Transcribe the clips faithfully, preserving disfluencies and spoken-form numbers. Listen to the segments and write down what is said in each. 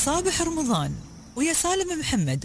صابح رمضان ويا سالم محمد.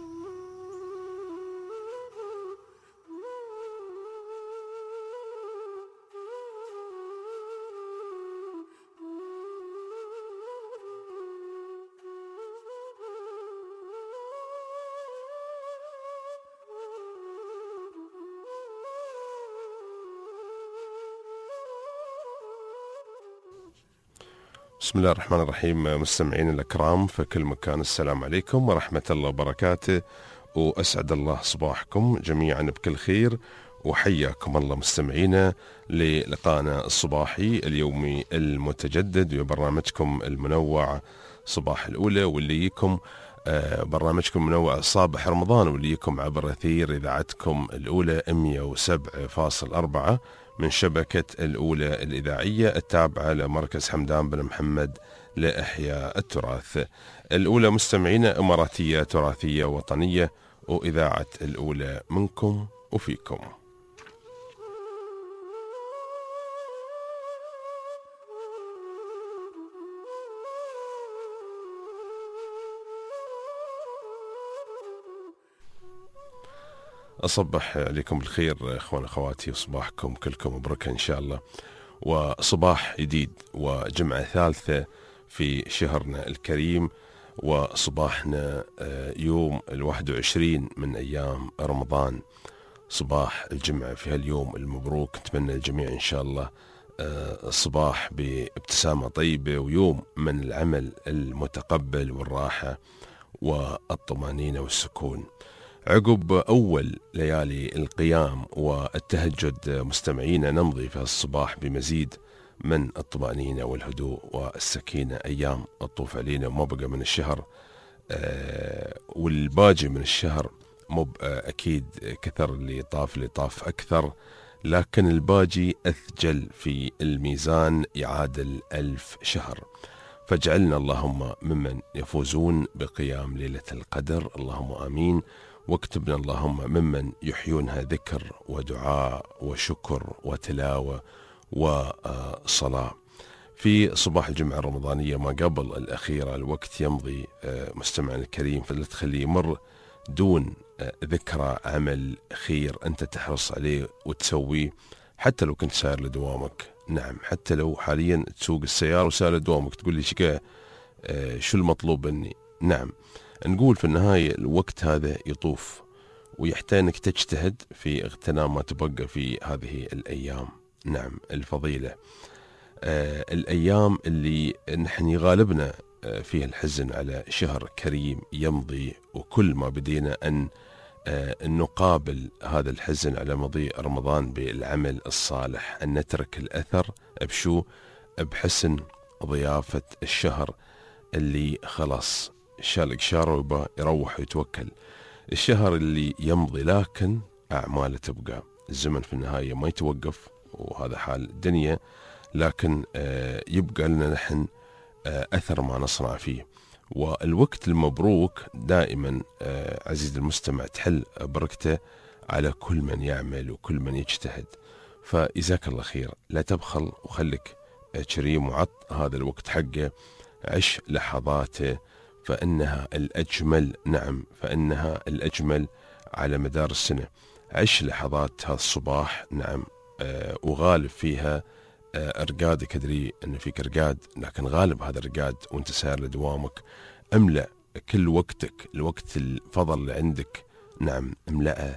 بسم الله الرحمن الرحيم. مستمعين الأكرام في كل مكان، السلام عليكم ورحمة الله وبركاته، وأسعد الله صباحكم جميعا بكل خير، وحياكم الله مستمعينا للقاءنا الصباحي اليومي المتجدد وبرنامجكم المنوع صباح الأولى، واللي يكم برنامجكم المنوع صابح رمضان، واللي يكم عبر أثير إذاعتكم الأولى مئة وسبعة فاصلة أربعة من شبكة الأولى الإذاعية التابعة لمركز حمدان بن محمد لإحياء التراث. الأولى مستمعينا إماراتية تراثية وطنية، وإذاعة الأولى منكم وفيكم. أصبح عليكم بالخير إخوان أخواتي، وصباحكم كلكم مبروك إن شاء الله، وصباح جديد وجمعة ثالثة في شهرنا الكريم، وصباحنا يوم الواحد وعشرين من أيام رمضان، صباح الجمعة في هاليوم المبروك. نتمنى الجميع إن شاء الله صباح بابتسامة طيبة، ويوم من العمل المتقبل والراحة والطمأنينة والسكون. عقب أول ليالي القيام والتهجد مستمعين، نمضي في الصباح بمزيد من الطمأنينة والهدوء والسكينة. أيام الطوف علينا وما بقى من الشهر، آه والباجي من الشهر مو أكيد كثر اللي طاف اللي طاف أكثر، لكن الباجي أثجل في الميزان يعادل ألف شهر. فاجعلنا اللهم ممن يفوزون بقيام ليلة القدر، اللهم آمين. واكتبنا اللهم ممن يحيونها ذكر ودعاء وشكر وتلاوة وصلاة. في صباح الجمعة الرمضانية ما قبل الأخيرة الوقت يمضي مستمعنا الكريم، فلا تخليه يمر دون ذكرى عمل خير أنت تحرص عليه وتسويه، حتى لو كنت سائر لدوامك. نعم، حتى لو حاليا تسوق السيارة وسائر لدوامك، تقول لي شكا شو المطلوب مني؟ نعم، نقول في النهاية الوقت هذا يطوف، ويحتاج أنك تجتهد في اغتنام ما تبقى في هذه الأيام. نعم الفضيلة، آه الأيام اللي نحن يغالبنا آه فيها الحزن على شهر كريم يمضي، وكل ما بدينا أن آه نقابل هذا الحزن على مضي رمضان بالعمل الصالح، أن نترك الأثر بشو؟ بحسن ضيافة الشهر اللي خلاص شالك شاره ويبا يروح ويتوكل. الشهر اللي يمضي لكن أعماله تبقى، الزمن في النهاية ما يتوقف، وهذا حال الدنيا، لكن آه يبقى لنا نحن آه أثر ما نصنع فيه. والوقت المبروك دائما آه عزيز المستمع تحل بركته على كل من يعمل وكل من يجتهد. فإزاك الله خير، لا تبخل وخلك آه كريم، وعط هذا الوقت حقه، عش لحظاته فإنها الأجمل. نعم، فإنها الأجمل على مدار السنة. عش لحظات هذا الصباح، نعم، آه وغالب فيها آه أرقادك. أدري أن فيك أرقاد، لكن غالب هذا الأرقاد وانت سائر لدوامك. املأ كل وقتك، الوقت الفضل اللي عندك، نعم، املأه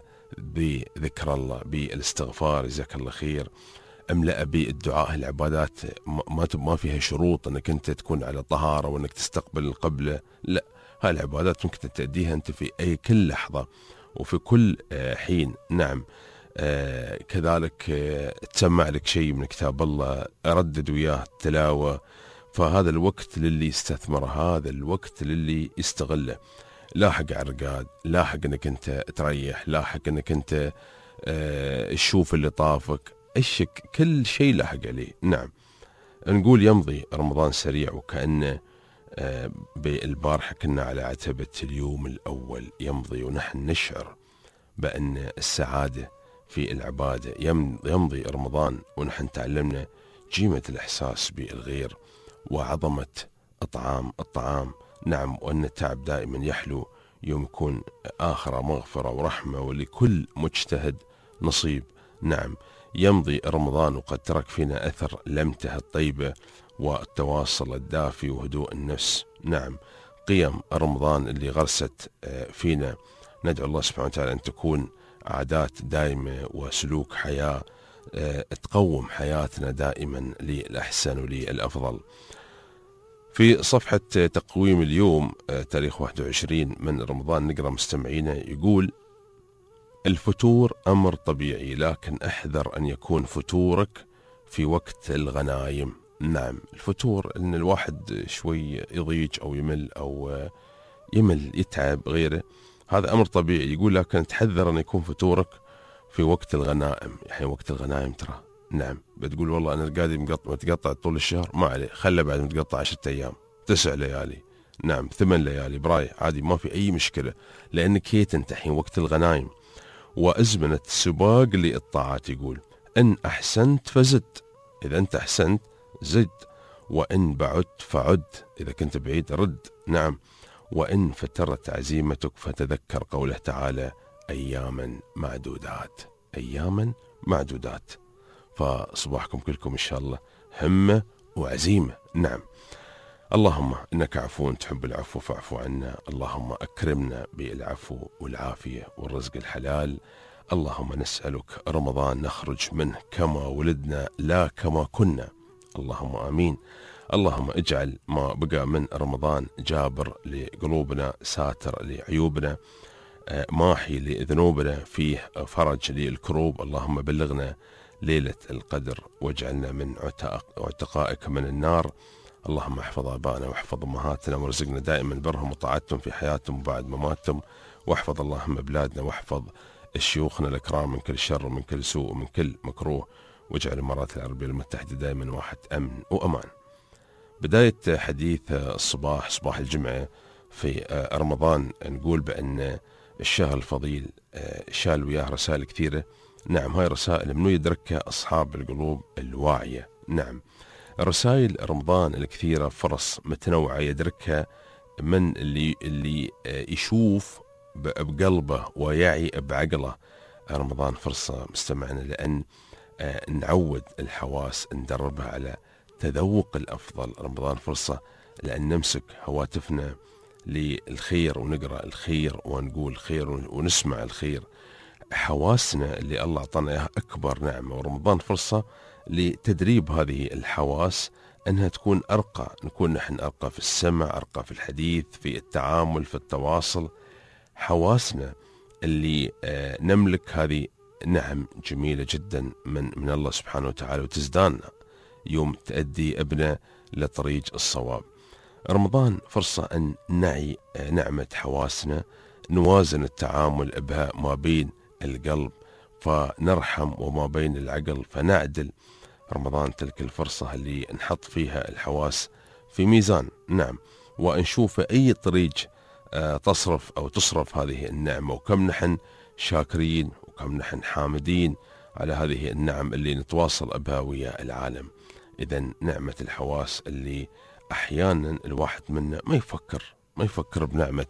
بذكر الله، بالاستغفار، جزاك الله خير. املأ بالدعاء. العبادات ما ما فيها شروط انك انت تكون على طهارة وانك تستقبل القبلة، لا، هاي العبادات ممكن تأديها انت في اي كل لحظة وفي كل حين. نعم، آه كذلك آه تسمع لك شيء من كتاب الله، اردد وياه تلاوة. فهذا الوقت للي يستثمره، هذا الوقت للي يستغله. لاحق على الرقاد، لاحق انك انت تريح، لاحق انك انت آه تشوف اللي طافك، اشك كل شيء لاحق عليه. نعم، نقول يمضي رمضان سريع، وكأنه آه بالبارحة كنا على عتبة اليوم الأول يمضي، ونحن نشعر بأن السعادة في العبادة. يمضي رمضان ونحن تعلمنا قيمة الإحساس بالغير وعظمة الطعام الطعام نعم، وأن التعب دائما يحلو يوم يكون آخر مغفرة ورحمة، ولكل مجتهد نصيب. نعم، يمضي رمضان وقد ترك فينا أثر لمته الطيبة والتواصل الدافي وهدوء النفس. نعم، قيم رمضان اللي غرست فينا ندعو الله سبحانه وتعالى أن تكون عادات دائمة وسلوك حياة تقوم حياتنا دائما للأحسن وللأفضل. في صفحة تقويم اليوم تاريخ واحد وعشرين من رمضان نقرأ مستمعينا يقول: الفتور أمر طبيعي، لكن احذر أن يكون فتورك في وقت الغنايم. نعم، الفتور أن الواحد شوي يضيج أو يمل أو يمل يتعب غيره، هذا أمر طبيعي. يقول لكن تحذر أن يكون فتورك في وقت الغنائم. يعني وقت الغنائم ترى، نعم، بتقول والله أنا القادم متقطع, متقطع طول الشهر، ما عليه، خله بعد متقطع عشرة أيام، تسع ليالي، نعم، ثمان ليالي براي، عادي، ما في أي مشكلة، لأنك هي تنتهي وقت الغنائم وأزمنة السباق للطاعات. يقول: إن أحسنت فزد، إذا أنت أحسنت زد، وإن بعدت فعد، إذا كنت بعيد رد. نعم، وإن فترت عزيمتك فتذكر قوله تعالى: أياما معدودات، أياما معدودات. فصباحكم كلكم إن شاء الله همة وعزيمة. نعم، اللهم إنك عفو تحب العفو فاعف عنا، اللهم أكرمنا بالعفو والعافية والرزق الحلال. اللهم نسألك رمضان نخرج منه كما ولدنا لا كما كنا، اللهم آمين. اللهم اجعل ما بقى من رمضان جابر لقلوبنا، ساتر لعيوبنا، ماحي لذنوبنا، فيه فرج للكروب. اللهم بلغنا ليلة القدر واجعلنا من عتقائك من النار. اللهم احفظ آبائنا واحفظ أمهاتنا وارزقنا دائما برهم وطاعتهم في حياتهم وبعد مماتهم، واحفظ اللهم بلادنا واحفظ شيوخنا الأكرام من كل شر ومن كل سوء ومن كل مكروه، واجعل الإمارات العربية المتحدة دائما واحد أمن وأمان. بداية حديث الصباح، صباح الجمعة في رمضان، نقول بأن الشهر الفضيل شال وياه رسائل كثيرة. نعم، هاي رسائل منو يدركها؟ أصحاب القلوب الواعية. نعم، رسائل رمضان الكثيرة فرص متنوعة يدركها من اللي اللي يشوف بقلبه ويعي بعقله. رمضان فرصة مستمعنا لأن نعود الحواس، ندربها على تذوق الأفضل. رمضان فرصة لأن نمسك هواتفنا للخير ونقرأ الخير ونقول خير ونسمع الخير. حواسنا اللي الله أعطانا إياها أكبر نعمة، ورمضان فرصة لتدريب هذه الحواس أنها تكون أرقى، نكون نحن أرقى في السمع، أرقى في الحديث، في التعامل، في التواصل. حواسنا اللي نملك هذه نعم جميلة جدا من من الله سبحانه وتعالى، وتزداننا يوم تأدي ابنه لطريق الصواب. رمضان فرصة أن نعي نعمة حواسنا، نوازن التعامل بها ما بين القلب فنرحم وما بين العقل فنعدل. رمضان تلك الفرصة اللي نحط فيها الحواس في ميزان، نعم، ونشوف أي طريق تصرف أو تصرف هذه النعمة، وكم نحن شاكرين وكم نحن حامدين على هذه النعم اللي نتواصل بها ويا العالم. إذن نعمة الحواس اللي أحيانا الواحد منا ما يفكر ما يفكر بنعمة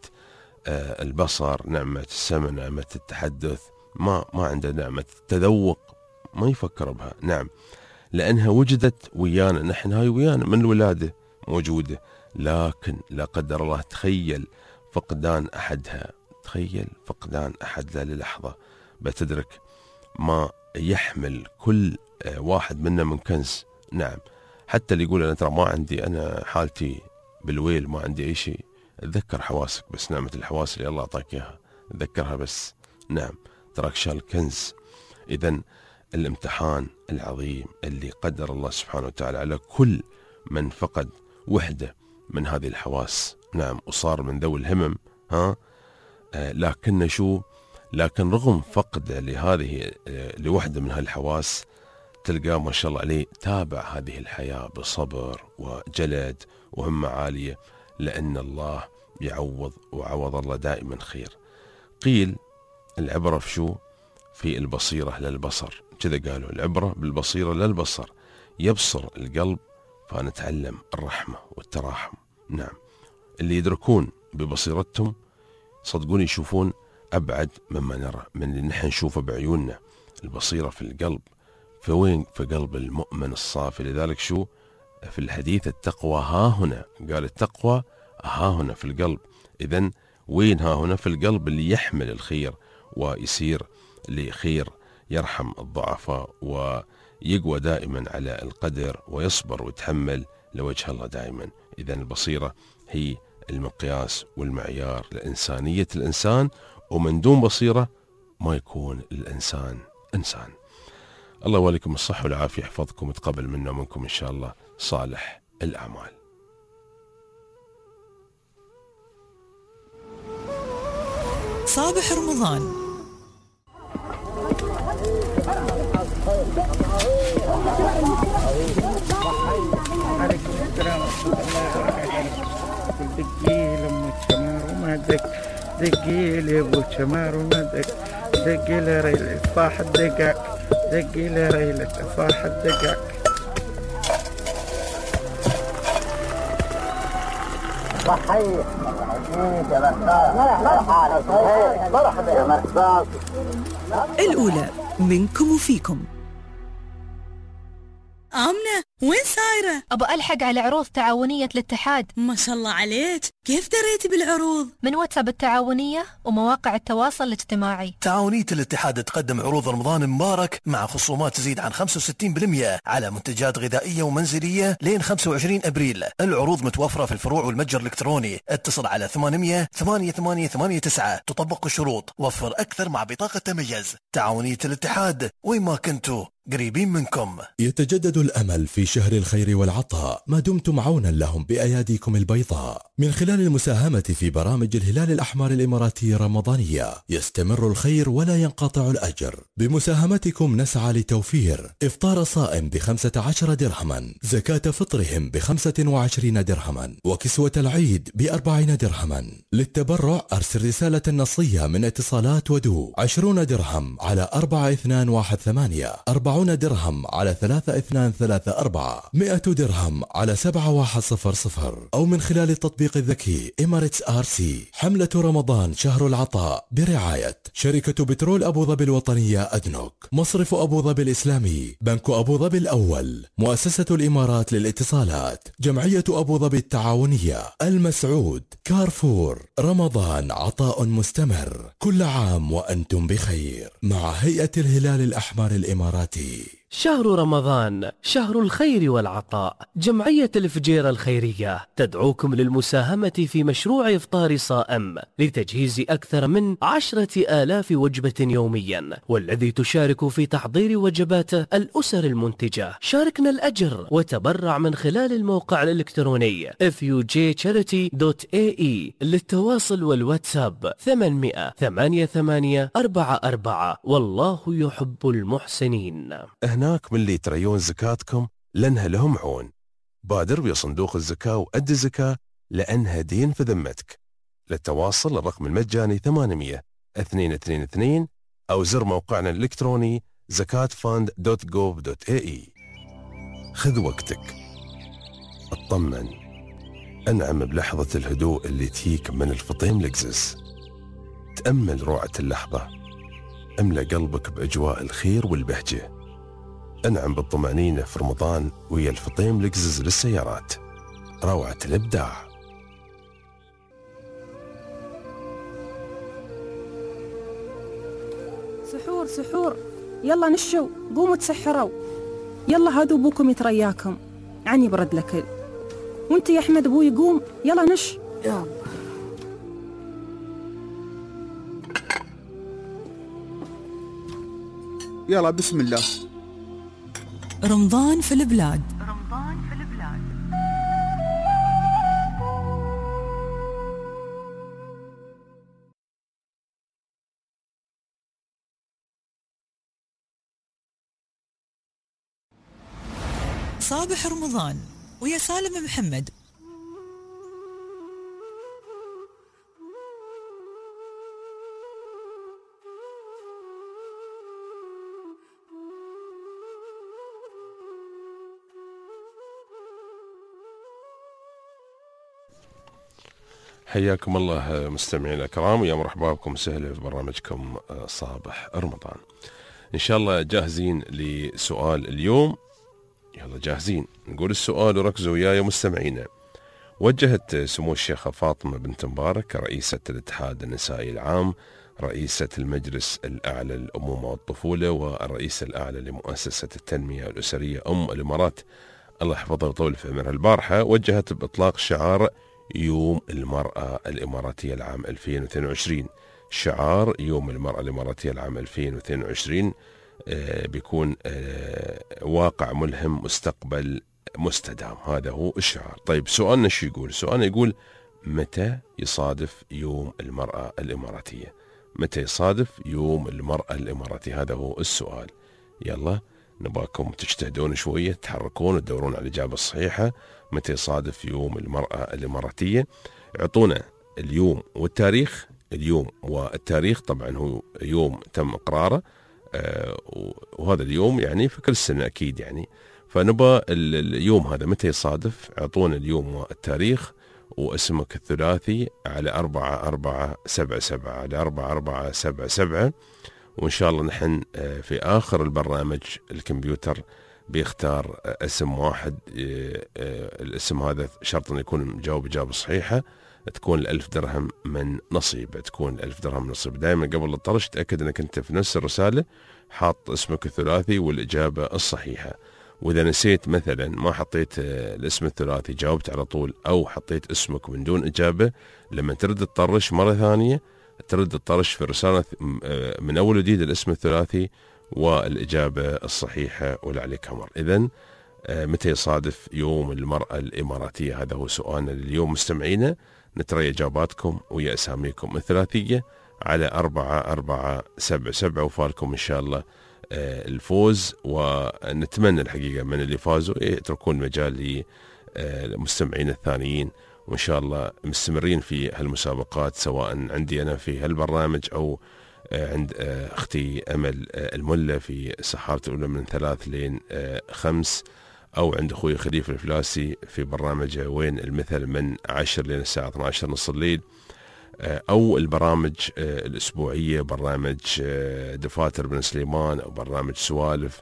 البصر، نعمة السمع، نعمة التحدث، ما ما عنده نعمة التذوق، ما يفكر بها. نعم، لأنها وجدت ويانا، نحن هاي ويانا من الولادة موجودة، لكن لا قدر الله تخيل فقدان أحدها، تخيل فقدان أحدها للحظة بتدرك ما يحمل كل واحد منا من كنز. نعم، حتى اللي يقول أنا ترى ما عندي، أنا حالتي بالويل، ما عندي أي شيء، تذكر حواسك بس، نعمة الحواس اللي الله أعطاك إياها تذكرها بس. نعم، تراك شال كنز. إذن الامتحان العظيم اللي قدر الله سبحانه وتعالى على كل من فقد وحدة من هذه الحواس، نعم، وصار من ذوي الهمم، ها آه لكن شو لكن رغم فقده لهذه آه لوحدة من هالحواس، تلقاه ما شاء الله عليه تابع هذه الحياة بصبر وجلد وهمة عالية، لأن الله يعوض، وعوض الله دائما خير. قيل العبرة في شو؟ في البصيرة للبصر، كذا قالوا العبرة بالبصيرة للبصر، يبصر القلب فنتعلم الرحمة والتراحم. نعم، اللي يدركون ببصيرتهم صدقون يشوفون أبعد مما نرى من اللي نحن نشوفه بعيوننا. البصيرة في القلب، فوين؟ في قلب المؤمن الصافي. لذلك شو في الحديث؟ التقوى ها هنا، قال التقوى ها هنا في القلب. إذن وين ها هنا؟ في القلب اللي يحمل الخير ويسير لخير، يرحم الضعفاء ويقوى دائما على القدر ويصبر ويتحمل لوجه الله دائما. إذن البصيرة هي المقياس والمعيار لإنسانية الإنسان، ومن دون بصيرة ما يكون الإنسان إنسان. الله يوليكم الصحة والعافية، يحفظكم ويتقبل منا ومنكم إن شاء الله صالح الأعمال. صابح رمضان. عليكم السلام ورحمة الله وبركاته. دقي لأم الشمار وما دق، دقي لأبو الشمار وما دق، دقي لريلة صاح الدقاق، دقي لريلة صاح الدقاق. صحيح مرحبا يا مرحبا. الأولى منكم وفيكم. آمنة وين سايرة؟ أبى ألحق على عروض تعاونية الاتحاد. ما شاء الله عليك، كيف دريتي بالعروض؟ من واتساب التعاونية ومواقع التواصل الاجتماعي. تعاونية الاتحاد تقدم عروض رمضان مبارك مع خصومات تزيد عن خمسة وستين بالمئة على منتجات غذائية ومنزلية لين خمسة وعشرين أبريل. العروض متوفرة في الفروع والمتجر الإلكتروني. اتصل على ثمانمئة ثمانية ثمانية ثمانية تسعة. تطبق الشروط. وفر أكثر مع بطاقة تميز. تعاونية الاتحاد، وين ما كنتوا قريبين منكم. يتجدد الأمل في شهر الخير والعطاء ما دمتم عونا لهم بأياديكم البيضاء. من خلال المساهمة في برامج الهلال الأحمر الإماراتي الرمضانية يستمر الخير ولا ينقطع الأجر. بمساهمتكم نسعى لتوفير إفطار صائم بخمسة عشر درهما، زكاة فطرهم بخمسة وعشرين درهما، وكسوة العيد بأربعين درهما. للتبرع أرسل رسالة نصية من اتصالات ودو عشرون درهم على أربعة اثنان واحد ثمانية، أربعون درهم على ثلاثة اثنان ثلاثة أربعة، مئة درهم على سبعة واحد صفر صفر، أو من خلال التطبيق الذكي إماريتس آر سي. حملة رمضان شهر العطاء برعاية شركة بترول أبو ظبي الوطنية أدنوك، مصرف أبو ظبي الإسلامي، بنك أبو ظبي الأول، مؤسسة الإمارات للاتصالات، جمعية أبو ظبي التعاونية، المسعود، كارفور. رمضان عطاء مستمر، كل عام وأنتم بخير مع هيئة الهلال الأحمر الإماراتي. شهر رمضان شهر الخير والعطاء. جمعية الفجيرة الخيرية تدعوكم للمساهمة في مشروع إفطار صائم لتجهيز أكثر من عشرة آلاف وجبة يوميا، والذي تشارك في تحضير وجبات الأسر المنتجة. شاركنا الأجر وتبرع من خلال الموقع الإلكتروني إف يو جي تشاريتي دوت إيه إي. للتواصل والواتساب ثمانمئة ثمانية ثمانية أربعة أربعة. والله يحب المحسنين. هناك من اللي تريون زكاتكم لأنها لهم عون. بادر بصندوق الزكاة وأدي الزكاة لأنها دين في ذمتك. للتواصل الرقم المجاني ثمانمئة اثنين اثنين اثنين أو زر موقعنا الإلكتروني زكاة فاند دوت جوف دوت إيه إي. خذ وقتك، اطمن، أنعم بلحظة الهدوء اللي تيك من الفطيم لكزس. تأمل روعة اللحظة، املأ قلبك بأجواء الخير والبهجة. انعم بالطمأنينة في رمضان ويا الفطيم لكزز للسيارات، روعة الإبداع. سحور سحور، يلا نشوا، قوموا تسحروا. يلا هذا ابوكم يترياكم، عني برد لكل. وانت يا احمد ابوي قوم، يلا نش. يلا يلا بسم الله. رمضان في البلاد. رمضان في البلاد. صابح رمضان ويا سالم محمد. حياكم الله مستمعينا الكرام، ويا مرحبا بكم وسهلا في برنامجكم صابح رمضان. إن شاء الله جاهزين لسؤال اليوم؟ يلا جاهزين. نقول السؤال وركزوا وياي مستمعينا. وجهت سمو الشيخة فاطمة بنت مبارك رئيسة الاتحاد النسائي العام، رئيسة المجلس الأعلى للأمومة والطفولة، والرئيس الأعلى لمؤسسة التنمية الأسرية أم الإمارات، الله يحفظها ويطول في عمرها، البارحة وجهت بإطلاق شعار يوم المرأة الإماراتية العام ألفين واثنين وعشرين. شعار يوم المرأة الإماراتية العام ألفين واثنين وعشرين آه بيكون آه واقع ملهم، مستقبل مستدام، هذا هو الشعار. طيب سؤالنا شو يقول؟ سؤالنا يقول متى يصادف يوم المرأة الإماراتية؟ متى يصادف يوم المرأة الإماراتية؟ هذا هو السؤال. يلا نباكم تجتهدون شوية، تحركون وتدورون على الإجابة الصحيحة. متى يصادف يوم المرأة الإماراتية؟ اعطونا اليوم والتاريخ. اليوم والتاريخ طبعا هو يوم تم إقراره، آه وهذا اليوم يعني في كل سنة أكيد يعني، فنبى اليوم هذا متى يصادف. اعطونا اليوم والتاريخ واسمك الثلاثي على أربعة أربعة سبعة سبعة على أربعة أربعة سبعة سبعة، وإن شاء الله نحن في آخر البرنامج الكمبيوتر بيختار اسم واحد. الاسم هذا شرط أن يكون مجاوب إجابة صحيحة، تكون الألف درهم من نصيبه، تكون الألف درهم من نصيبه. دائما قبل الطرش تأكد أنك أنت في نفس الرسالة حاط اسمك الثلاثي والإجابة الصحيحة. وإذا نسيت مثلا ما حطيت الاسم الثلاثي جاوبت على طول، أو حطيت اسمك من دون إجابة، لما ترد الطرش مرة ثانية ترد الطرش في الرسالة من أول جديد الاسم الثلاثي والإجابة الصحيحة ولا عليك أمر. إذن متى يصادف يوم المرأة الإماراتية؟ هذا هو سؤالنا لليوم مستمعينا. نترى إجاباتكم ويا أساميكم الثلاثية على أربعة أربعة سبعة سبعة، وفالكم إن شاء الله الفوز. ونتمنى الحقيقة من اللي فازوا يتركون مجال للمستمعين الثانيين، وإن شاء الله مستمرين في هالمسابقات، سواء عندي أنا في هالبرنامج أو عند أختي أمل الملة في سحارة الأولى من ثلاث لين خمس، أو عند أخوي خليفة الفلاسي في برنامجه وين المثل من عشر لين الساعة اثنتي عشرة نص الليل، أو البرامج الأسبوعية، برنامج دفاتر بن سليمان أو برنامج سوالف،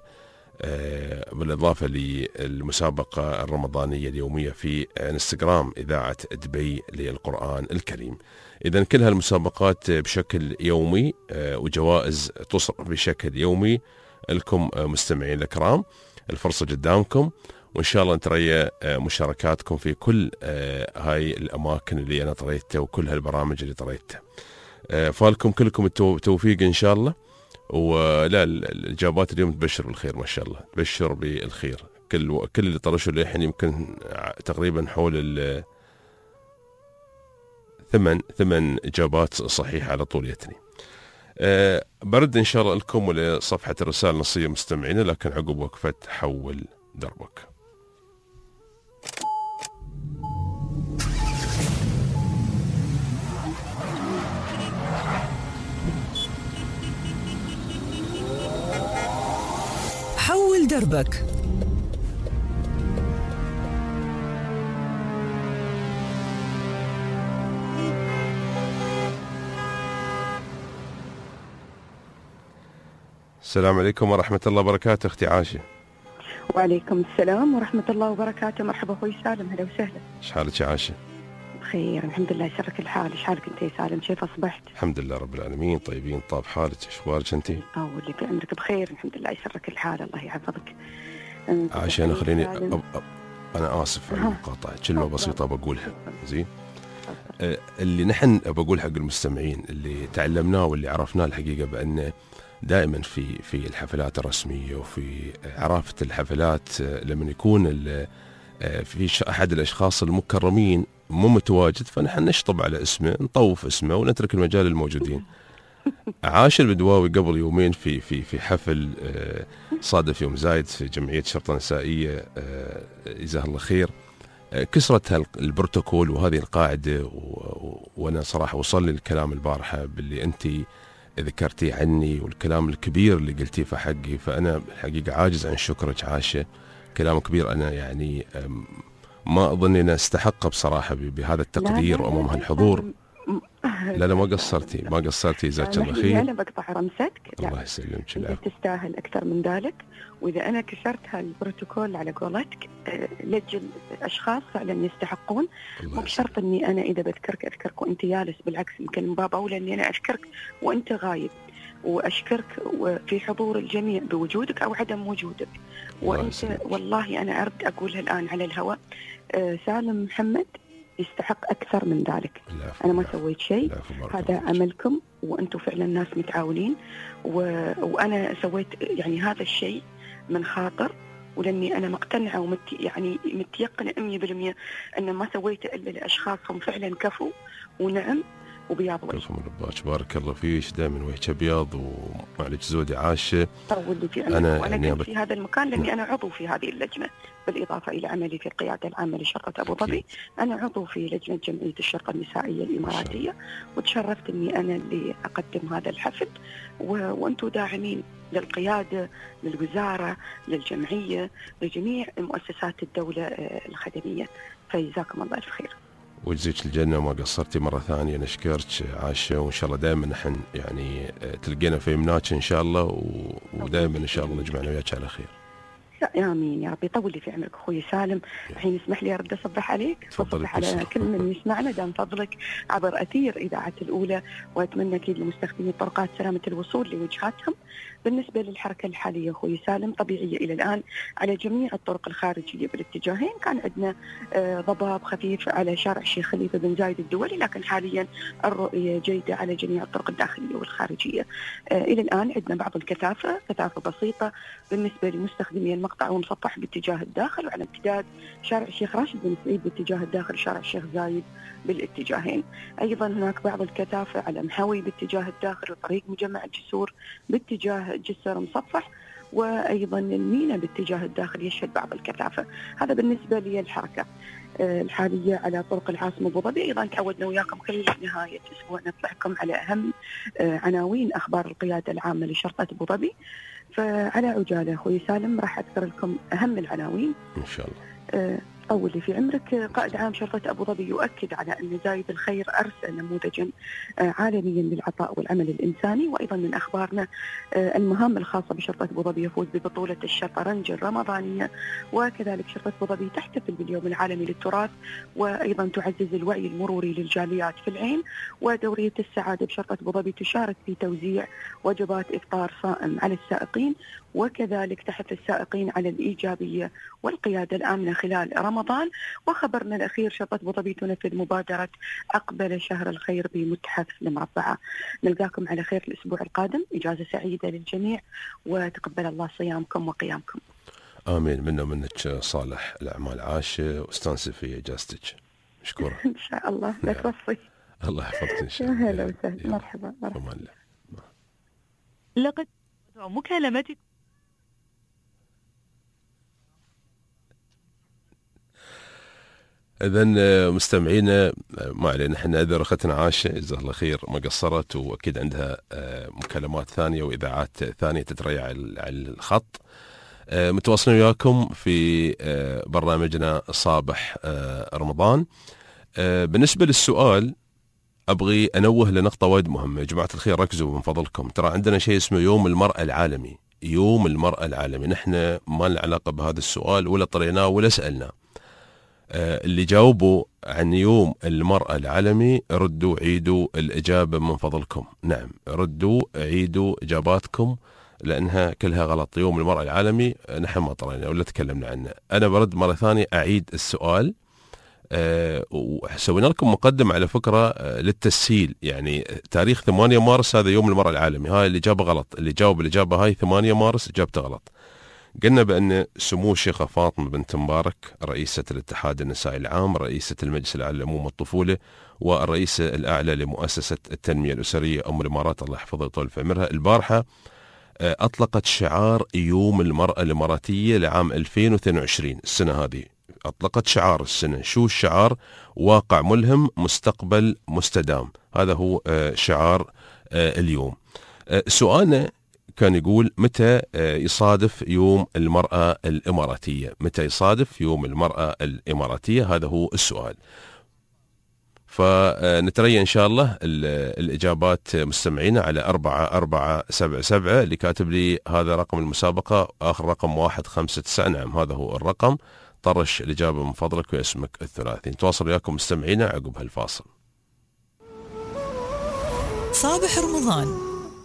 بالإضافة للمسابقة الرمضانية اليومية في انستغرام إذاعة دبي للقرآن الكريم. إذن كل هالمسابقات بشكل يومي وجوائز تصرف بشكل يومي لكم مستمعين الكرام. الفرصة قدامكم، وإن شاء الله نتريا مشاركاتكم في كل هاي الأماكن اللي أنا طريتها وكل هالبرامج اللي طريتها. فالكم كلكم التوفيق إن شاء الله. ولا الإجابات اليوم تبشر بالخير ما شاء الله، تبشر بالخير. كل كل اللي طرشوا للحين يمكن تقريبا حول ال ثمان ثمان إجابات صحيحة على طول يتني. أه برد إن شاء الله لكم ولصفحة الرسالة النصية مستمعين، لكن عقب وقفة حول دربك. حول دربك. السلام عليكم ورحمة الله وبركاته أختي عاشة. وعليكم السلام ورحمة الله وبركاته. مرحبا أخوي سالم، هلا وسهلا. إيش حالك يا عاشة؟ بخير الحمد لله، يسرك الحال. إيش حالك أنت يا سالم؟ كيف أصبحت؟ الحمد لله رب العالمين طيبين. طاب حالك، إيش أخبارك أنت؟ أو اللي بعمرك بخير الحمد لله، يسرك الحال، الله يحفظك. عاشة أنا خليني أب... أب... أنا آسف على المقاطعة، كلمة بسيطة بقولها زين. أه اللي نحن بقول حق المستمعين اللي تعلمناه واللي عرفناه الحقيقة، بأن دائما في في الحفلات الرسمية وفي عرافة الحفلات لما يكون في أحد الأشخاص المكرمين مو متواجد، فنحن نشطب على اسمه، نطوف اسمه ونترك المجال للموجودين. عاشر البدواوي قبل يومين في في في حفل صادف يوم زايد في جمعية شرطة نسائية جزاها الله خير، كسرت البروتوكول وهذه القاعدة. وأنا صراحة وصل لي الكلام البارحة باللي أنت ذكرتي عني والكلام الكبير اللي قلتيه في حقي، فأنا الحقيقة عاجز عن شكرك عاشة. كلام كبير، أنا يعني ما أظن أن استحق بصراحة بهذا التقدير وأمام هالحضور. لا لا ما قصرتي ما قصرتي جزاك الله خير. أنا بقطع رمسك. الله يسلمك. أنت تستاهل أكثر من ذلك، وإذا أنا كسرت هالبروتوكول على قولتك لجل أشخاص فعلا يستحقون. مو بشرط أني أنا إذا بذكرك أذكرك وأنت جالس، بالعكس يمكن من باب أولى أني أنا أذكرك وأنت غايب، وأشكرك في حضور الجميع بوجودك أو عدم وجودك. وأنت والله أنا أرد أقولها الآن على الهواء، سالم محمد يستحق أكثر من ذلك. أنا ما سويت شيء، هذا عملكم وأنتم فعلا ناس متعاونين، و... وأنا سويت يعني هذا الشيء من خاطر، ولأني أنا مقتنعة ومت يعني متيقنة مية بالمية أن ما سويت إلا لأشخاص هم فعلا كفوا ونعم وبياض وجه. كفو مرباك، بارك الله فيك، دائما وجهك ابيض ومعلك زودي عاشه. انا وانا كنت في هذا المكان لاني انا عضو في هذه اللجنه، بالاضافه الى عملي في القياده العامه لشرطه ابو ظبي. انا عضو في لجنه جمعيه الشرطه النسائيه الاماراتيه، وتشرفت اني انا اللي اقدم هذا الحفل، و... وانتم داعمين للقياده، للوزاره، للجمعيه، لجميع مؤسسات الدوله الخدميه، فجزاكم الله الف خير. وجزيك الجنة وما قصرتي مرة ثانية. نشكرك عاشة، وإن شاء الله دائما نحن يعني تلقينا في يمناك إن شاء الله، ودائما إن شاء الله نجمعنا وياك على خير. آمين يا رب. يطول لي في عمرك أخوي سالم. الحين اسمح لي أرد أصبح عليك، أصبح على كل من يسمعنا دام فضلك عبر أثير إذاعة الأولى، وأتمنى أكيد لمستخدمي الطرقات سلامة الوصول لوجهاتهم. بالنسبة للحركة الحالية أخوي سالم طبيعية إلى الآن على جميع الطرق الخارجية بالاتجاهين. كان عندنا ضباب خفيف على شارع الشيخ خليفة بن زايد الدولي، لكن حاليا الرؤية جيدة على جميع الطرق الداخلية والخارجية. إلى الآن عندنا بعض الكثافة، كثافة بسيطة بالنسبة لمستخدمي المقطع ومسطح باتجاه الداخل، وعلى امتداد شارع الشيخ راشد بن سعيد باتجاه الداخل، شارع الشيخ زايد بالاتجاهين. أيضا هناك بعض الكثافة على محوي باتجاه الداخل، وطريق مجمع الجسور باتجاه جسر مصفح، وأيضا المينا باتجاه الداخل يشهد بعض الكثافة. هذا بالنسبة للحركة الحالية على طرق العاصمة أبو ظبي. أيضا تعودنا وياكم كل نهاية أسبوع نطلعكم على أهم عناوين أخبار القيادة العامة لشرطة أبو ظبي. فعلى عجالة أخوي سالم راح أذكر لكم أهم العناوين إن شاء الله. أه طول لي في عمرك. قائد عام شرطة أبو ظبي يؤكد على أن زايد الخير أرسل نموذجا عالميا للعطاء والعمل الإنساني. وأيضا من أخبارنا المهام الخاصة بشرطة أبو ظبي يفوز ببطولة الشطرنج الرمضانية، وكذلك شرطة أبو ظبي تحتفل باليوم العالمي للتراث، وأيضا تعزز الوعي المروري للجاليات في العين. ودورية السعادة بشرطة أبو ظبي تشارك في توزيع وجبات إفطار صائم على السائقين، وكذلك تحث السائقين على الإيجابية والقيادة الآمنة خلال رمضان. وخبرنا الأخير شرطة أبو ظبي تنفذ مبادرة أقبل شهر الخير بمتحف المربعة. نلقاكم على خير الأسبوع القادم، إجازة سعيدة للجميع، وتقبل الله صيامكم وقيامكم. آمين. منا منك صالح الأعمال عاشة، واستانسي في إجازتك. مشكورة. إن شاء الله. لا توصي. الله يحفظك إن شاء الله. هلا وسهلا. مرحبا. مرحبا. لقد مكالمتك. إذن مستمعينا ما علينا، احنا إذا أختنا عاشة جزاها الله خير ما قصرت، وأكيد عندها مكالمات ثانية وإذاعات ثانية تتريع على الخط. متواصلين وياكم في برنامجنا صابح رمضان. بالنسبة للسؤال أبغي أنوه لنقطة وايد مهمة يا جماعة الخير، ركزوا من فضلكم. ترى عندنا شيء اسمه يوم المرأة العالمي. يوم المرأة العالمي نحن ما لنا علاقة بهذا السؤال، ولا طريناه ولا سألناه. اللي جاوبوا عن يوم المرأة العالمي ردوا عيدوا الإجابة من فضلكم. نعم ردوا عيدوا إجاباتكم لأنها كلها غلط. يوم المرأة العالمي نحن ما طرينا ولا تكلمنا عنه. أنا برد مرة ثانية أعيد السؤال. أه وسوينا لكم مقدم على فكرة أه للتسهيل، يعني تاريخ ثمانية مارس هذا يوم المرأة العالمي. هاي الإجابة غلط، اللي جاوب الإجابة هاي ثمانية مارس إجابته غلط. قلنا بأن سمو الشيخة فاطمة بنت مبارك رئيسة الاتحاد النسائي العام، رئيسة المجلس الأعلى للأمومة والطفولة، والرئيسة الأعلى لمؤسسة التنمية الأسرية أم الإمارات الله يحفظها ويطول في عمرها، البارحة أطلقت شعار يوم المرأة الإماراتية لعام ألفين واثنين وعشرين. السنة هذه أطلقت شعار السنة. شو الشعار؟ واقع ملهم مستقبل مستدام. هذا هو شعار اليوم. سؤالنا كان يقول متى يصادف يوم المرأة الإماراتية؟ متى يصادف يوم المرأة الإماراتية؟ هذا هو السؤال. فنتريا إن شاء الله الإجابات مستمعينا على أربعة أربعة سبعة سبعة. اللي كاتب لي هذا رقم المسابقة آخر رقم واحد خمسة تسعة. نعم هذا هو الرقم. طرش الإجابة من فضلك واسمك الثلاثي. نتواصل وياكم مستمعينا عقب هالفاصل. صابح رمضان.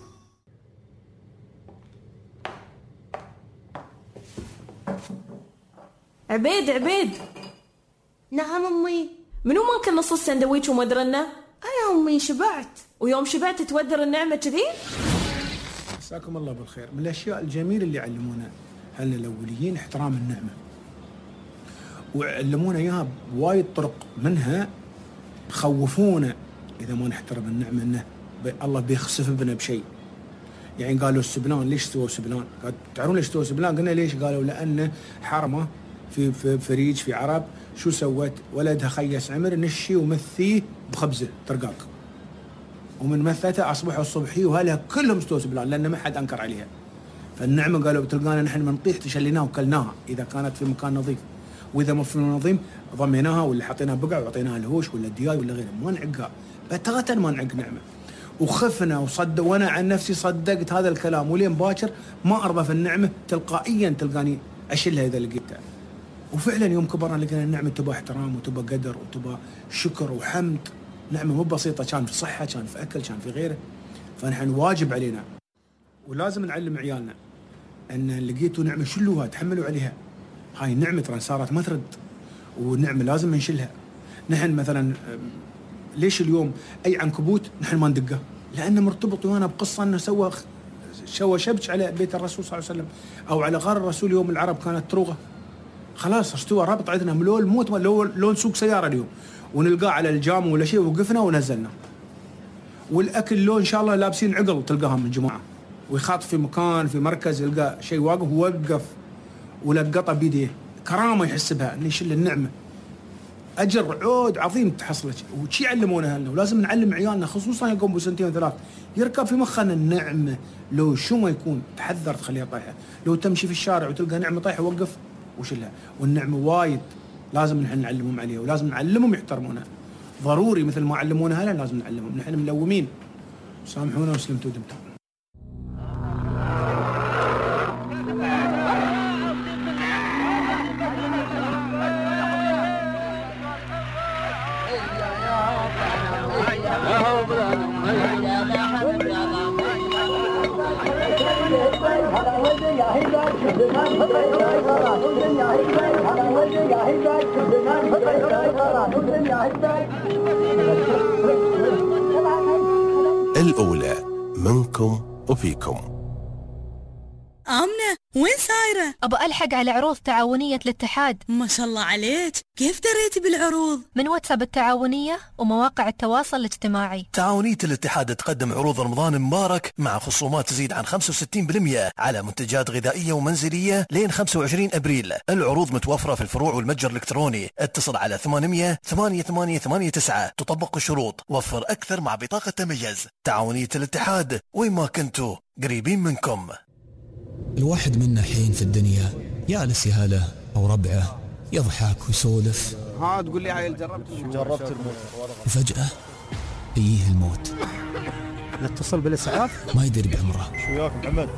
عبيد عبيد. نعم أمي. منو ماكل نص السندويش وما درنا؟ أنا أمي شبعت. ويوم شبعت تودر النعمة كذي؟ مساكم الله بالخير. من الأشياء الجميلة اللي علمونا هلنا الأوليين احترام النعمة، وعلمونا إياها بوايد طرق، منها خوفونا إذا ما نحترم النعمة إنه الله بيخسف بنا بشيء. يعني قالوا السبلان، ليش سووا سبلان؟ تعرفون ليش سووا سبلان؟ قلنا ليش؟ قالوا لأنه حرمة في في فريج في عرب شو سوت؟ ولدها خيس عمر نشي ومثيه بخبزه ترقاق، ومن مثته اصبحوا الصبحي واهلها كلهم استووا سبلان لان ما حد انكر عليها. فالنعمه قالوا بتلقانا نحن منطيح تشليناها وكلناها اذا كانت في مكان نظيف، واذا ما في نظيف ضميناها ولا حطيناها بقع وعطيناها الهوش ولا الدياي ولا غيره، ما نعقها بتغتا، ما نعق نعمه. وخفنا وصدق، وانا عن نفسي صدقت هذا الكلام، ولين باكر ما ارضى في النعمه تلقائيا تلقاني اشلها اذا لقيتها. وفعلا يوم كبرنا لقينا النعمه تبى احترام وتبى قدر وتبى شكر وحمد. نعمه مو بسيطه، كان في صحه، كان في اكل، كان في غيره. فنحن واجب علينا ولازم نعلم عيالنا ان لقيتوا نعمه شلوها، تحملوا عليها. هاي النعمه ترى صارت ما ترد، والنعمه لازم نشيلها. نحن مثلا ليش اليوم اي عنكبوت نحن ما ندقه؟ لانه مرتبط ويانا بقصه انه سوى سوى شبك على بيت الرسول صلى الله عليه وسلم، او على غار الرسول يوم العرب كانت تروغه. خلاص استوى رابط عندنا لو الموت لو لو نسوق سياره اليوم ونلقاه على الجام ولا شيء، وقفنا ونزلنا. والاكل لو ان شاء الله لابسين عقل تلقاها من جماعه، ويخاط في مكان في مركز يلقى شيء واقف ووقف ولقطه بيديه، كرامه يحس بها ان يشيل النعمه. اجر عود عظيم تحصلك، وشي علمونا لنا، ولازم نعلم عيالنا خصوصا يقوم بسنتين ثلاث يركب في مخنا النعمه لو شو ما يكون تحذر تخليها طايحه. لو تمشي في الشارع وتلقى نعمه طايحه وقف وشلها. والنعمه وايد لازم نحن نعلمهم عليها، ولازم نعلمهم يحترمونها. ضروري مثل ما علمونا هلا لازم نعلمهم. نحن ملومين. سامحونا وسلمتوا دمتم. الأولى منكم وفيكم. آمنة وين سايرة؟ أبى ألحق على عروض تعاونية الاتحاد. ما شاء الله عليك، كيف دريتي بالعروض؟ من واتساب التعاونية ومواقع التواصل الاجتماعي. تعاونية الاتحاد تقدم عروض رمضان مبارك مع خصومات تزيد عن خمسة وستين بالمئة على منتجات غذائية ومنزلية لين خمسة وعشرين أبريل. العروض متوفرة في الفروع والمتجر الإلكتروني. اتصل على ثمانمئة ثمانية ثمانية ثمانية تسعة. تطبق الشروط. وفر أكثر مع بطاقة تميز. تعاونية الاتحاد، وين ما كنتوا قريبين منكم. الواحد منا حين في الدنيا يالس يهاله أو ربعه، يضحك ويسولف. ها تقول لي هاي جربت جربت الموت، وفجأة يجيه الموت. نتصل بالإسعاف ما يدري بعمره. شو وياك محمد؟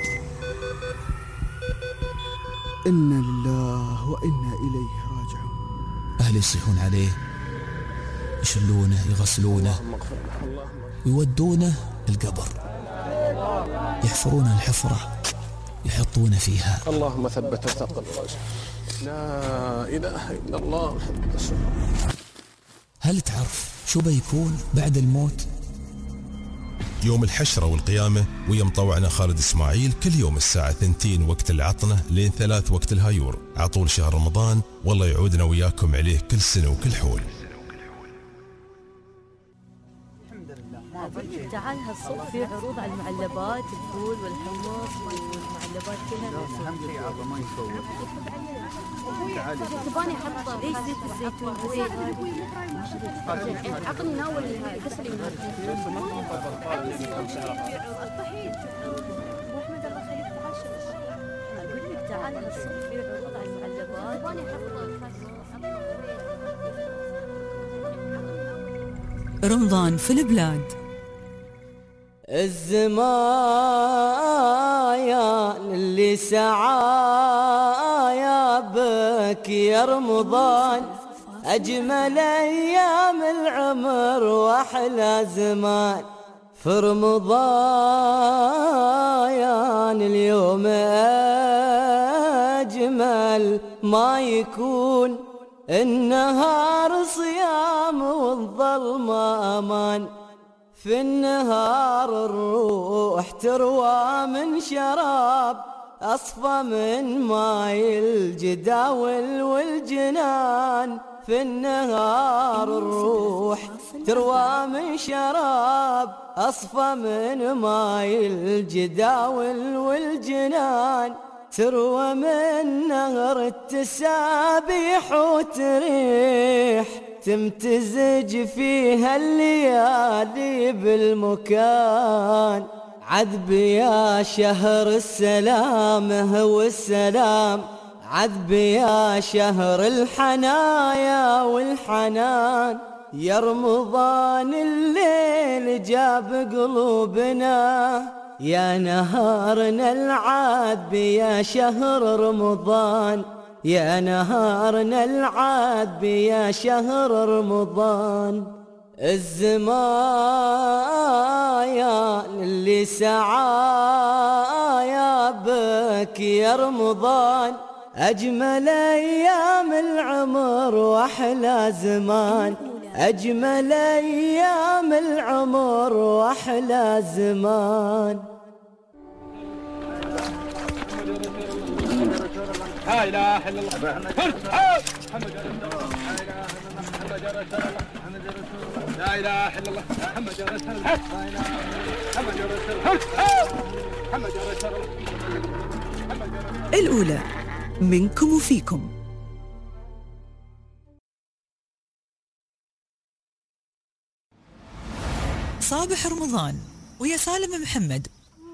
إنا لله وإنا إليه راجعون. أهله يصيحون عليه، يشلونه، يغسلونه، ويودونه القبر، يحفرون الحفرة، يحطون فيها. اللهم ثبت وثقل الرجل. لا إله إلا الله محمد رسول الله. هل تعرف شو بيكون بعد الموت؟ يوم الحشرة والقيامة ويا مطوعنا خالد إسماعيل كل يوم الساعة ثنتين وقت العطنة لين ثلاث وقت الهايور عطول شهر رمضان. والله يعودنا وياكم عليه كل سنة وكل حول. تعال هالصبح في عروض على المعلبات، الفول والحمص والمعلبات كلها. اهم شيء عبا ما يصور. تعالي تباني احط ليش زيت الزيتون زيت عطني ناول قصري. عندنا الصبح في عروض على المعلبات. رمضان في البلاد. الزمايا اللي سعايا بك يا رمضان، أجمل أيام العمر وأحلى زمان. في رمضان اليوم أجمل ما يكون، النهار صيام والظلمة أمان. في النهار الروح تروى من شراب، أصفى من ماي الجداول والجنان. في النهار الروح تروى من شراب، أصفى من ماي الجداول والجنان. تروى من نهر التسابيح وتريح، تمتزج فيها الليالي بالمكان. عذب يا شهر السلام هو السلام، عذب يا شهر الحنايا والحنان. يا رمضان الليل جاب قلوبنا، يا نهارنا العذب يا شهر رمضان. يا نهارنا العذب يا شهر رمضان. الزمايا اللي سعايا بك يا رمضان، أجمل أيام العمر وأحلى زمان. أجمل أيام العمر وأحلى زمان. لا إله إلا الله محمد رسول الله، لا إله إلا الله محمد رسول الله، محمد رسول الله، محمد رسول الله. الأولى منكم وفيكم. صابح رمضان ويا سالم محمد.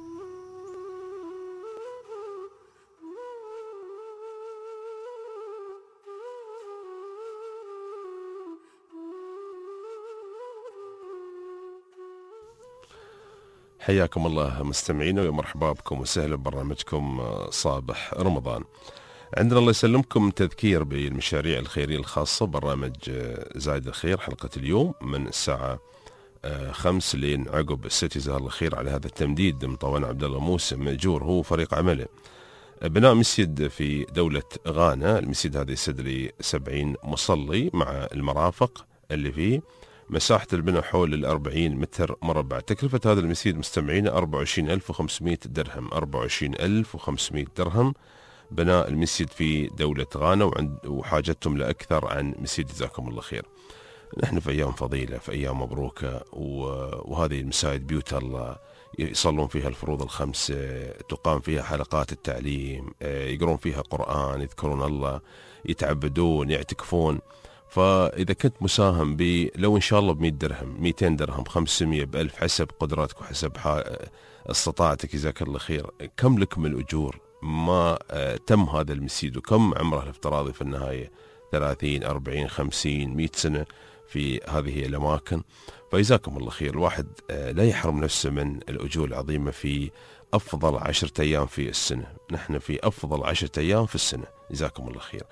حياكم الله مستمعينا ومرحبا بكم وسهلا ببرنامجكم صابح رمضان. عندنا الله يسلمكم تذكير بالمشاريع الخيرية الخاصة، برنامج زايد الخير حلقة اليوم من الساعة خمس لين عقب الست. جزاه الله خير على هذا التمديد مطوان عبد الله موسى مأجور هو فريق عمله. بناء مسجد في دولة غانا، المسجد هذا يسد لي سبعين مصلي مع المرافق اللي فيه، مساحة البناء حول الأربعين متر مربع. تكلفة هذا المسجد مستمعين أربعة وعشرين ألف وخمسمائة درهم، أربعة وعشرين ألف وخمسمائة درهم بناء المسجد في دولة غانا، وعند وحاجتهم لأكثر عن مسجد. جزاكم الله خير. نحن في أيام فضيلة، في أيام مبروكة، وهذه المساجد بيوت الله يصلون فيها الفروض الخمسة، تقام فيها حلقات التعليم، يقرون فيها قرآن، يذكرون الله، يتعبدون، يعتكفون. فإذا كنت مساهم ب لو إن شاء الله بمئة درهم، مئتين درهم، خمسمائة، بألف، حسب قدراتك وحسب استطاعتك، جزاك الله خير. كم لك من الأجور ما تم هذا المسجد، وكم عمره الافتراضي في النهاية ثلاثين، أربعين، خمسين، مئة سنة في هذه الأماكن. فجزاكم الله خير. الواحد لا يحرم نفسه من الأجور العظيمة في أفضل عشرة أيام في السنة. نحن في أفضل عشرة أيام في السنة، جزاكم الله خير.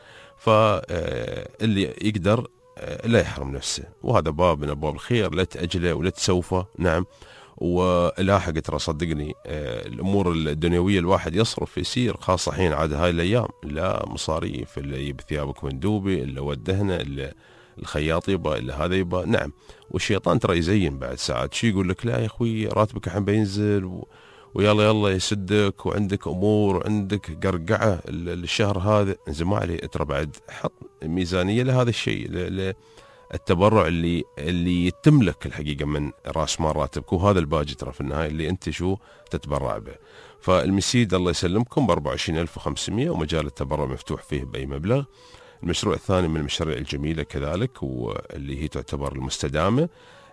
فاللي يقدر لا يحرم نفسه، وهذا باب من أبواب الخير، لا تأجله ولا تسوفه. نعم، ولاحق ترى صدقني الأمور الدنيوية الواحد يصرف يسير، خاصة حين عاد هاي الأيام لا مصاريف، إلا يجيب ثيابك مندوبة، إلا ودهنا، إلا الخياط يبا، إلا هذا يبا. نعم، والشيطان ترى يزين بعد ساعات، شي يقول لك لا يا أخوي راتبك الحين بينزل و... ويلا يلا يسدك، وعندك أمور وعندك قرقعة الشهر هذا. زين ما عليه، ترى بعد حط ميزانية لهذا الشيء، التبرع اللي اللي يتم لك الحقيقة من راس مال راتبك، وهذا الباجي ترى في النهاية اللي أنت شو تتبرع به. فالمسيد الله يسلمكم ب أربعة وعشرين ألف وخمسمائة، ومجال التبرع مفتوح فيه بأي مبلغ. المشروع الثاني من المشاريع الجميلة كذلك، واللي هي تعتبر المستدامة،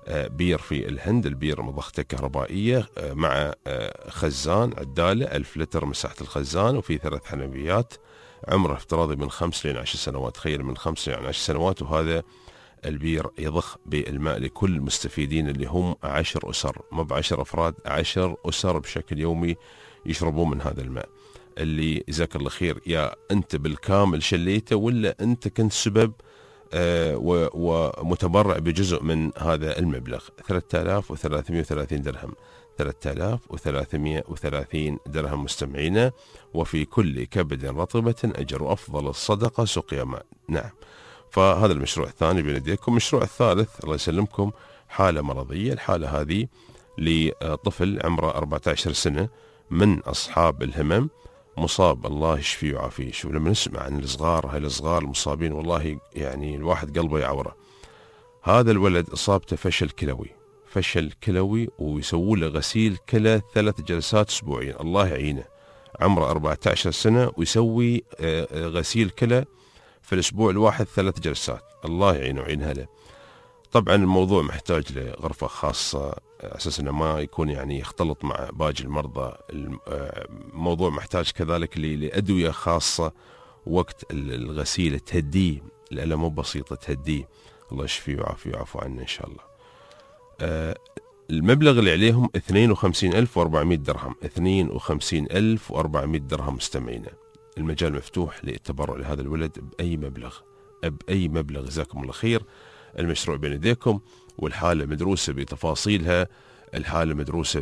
بير في الهند، البير مضخته كهربائية مع خزان عدالة ألف لتر مساحة الخزان، وفي ثلاث حنفيات، عمره افتراضي من خمس لين عشر سنوات، تخيل من خمس لين عشر سنوات. وهذا البير يضخ بالماء لكل المستفيدين اللي هم عشر أسر، مو بعشر أفراد، عشر أسر بشكل يومي يشربون من هذا الماء، اللي جزاك الله خير يا أنت بالكامل شليته ولا أنت كنت سبب آه ومتبرع بجزء من هذا المبلغ. ثلاثة آلاف وثلاثمائة وثلاثين درهم، ثلاثة آلاف وثلاثمائة وثلاثين درهم مستمعينا، وفي كل كبد رطبة أجر، وأفضل الصدقة سقيا ماء. نعم، فهذا المشروع الثاني بين يديكم. المشروع الثالث الله يسلمكم حالة مرضية، الحالة هذه لطفل عمره أربعة عشر سنة من أصحاب الهمم، مصاب الله يشفيه ويعافيه. شوف لما نسمع عن الصغار، هاي الصغار المصابين والله يعني الواحد قلبه يعوره. هذا الولد إصابته فشل كلوي، فشل كلوي، ويسووا له غسيل كلى ثلاث جلسات أسبوعيا. الله يعينه، عمره أربعة عشر سنة ويسوي غسيل كلى في الأسبوع الواحد ثلاث جلسات. الله يعينه ويعينها له. طبعا الموضوع محتاج لغرفة خاصة أساس أنه ما يكون يعني يختلط مع باقي المرضى. الموضوع محتاج كذلك لأدوية خاصة وقت الغسيل تهديه، الألم مو بسيطة تهديه. الله يشفيه ويعافيه ويعفو عنه إن شاء الله. المبلغ اللي عليهم اثنين وخمسين ألف وأربعمائة درهم، اثنين وخمسين ألف وأربعمائة درهم مستمعينا. المجال مفتوح للتبرع لهذا الولد بأي مبلغ، بأي مبلغ، جزاكم الله خير. المشروع بين يديكم، والحالة مدروسة بتفاصيلها، الحالة مدروسة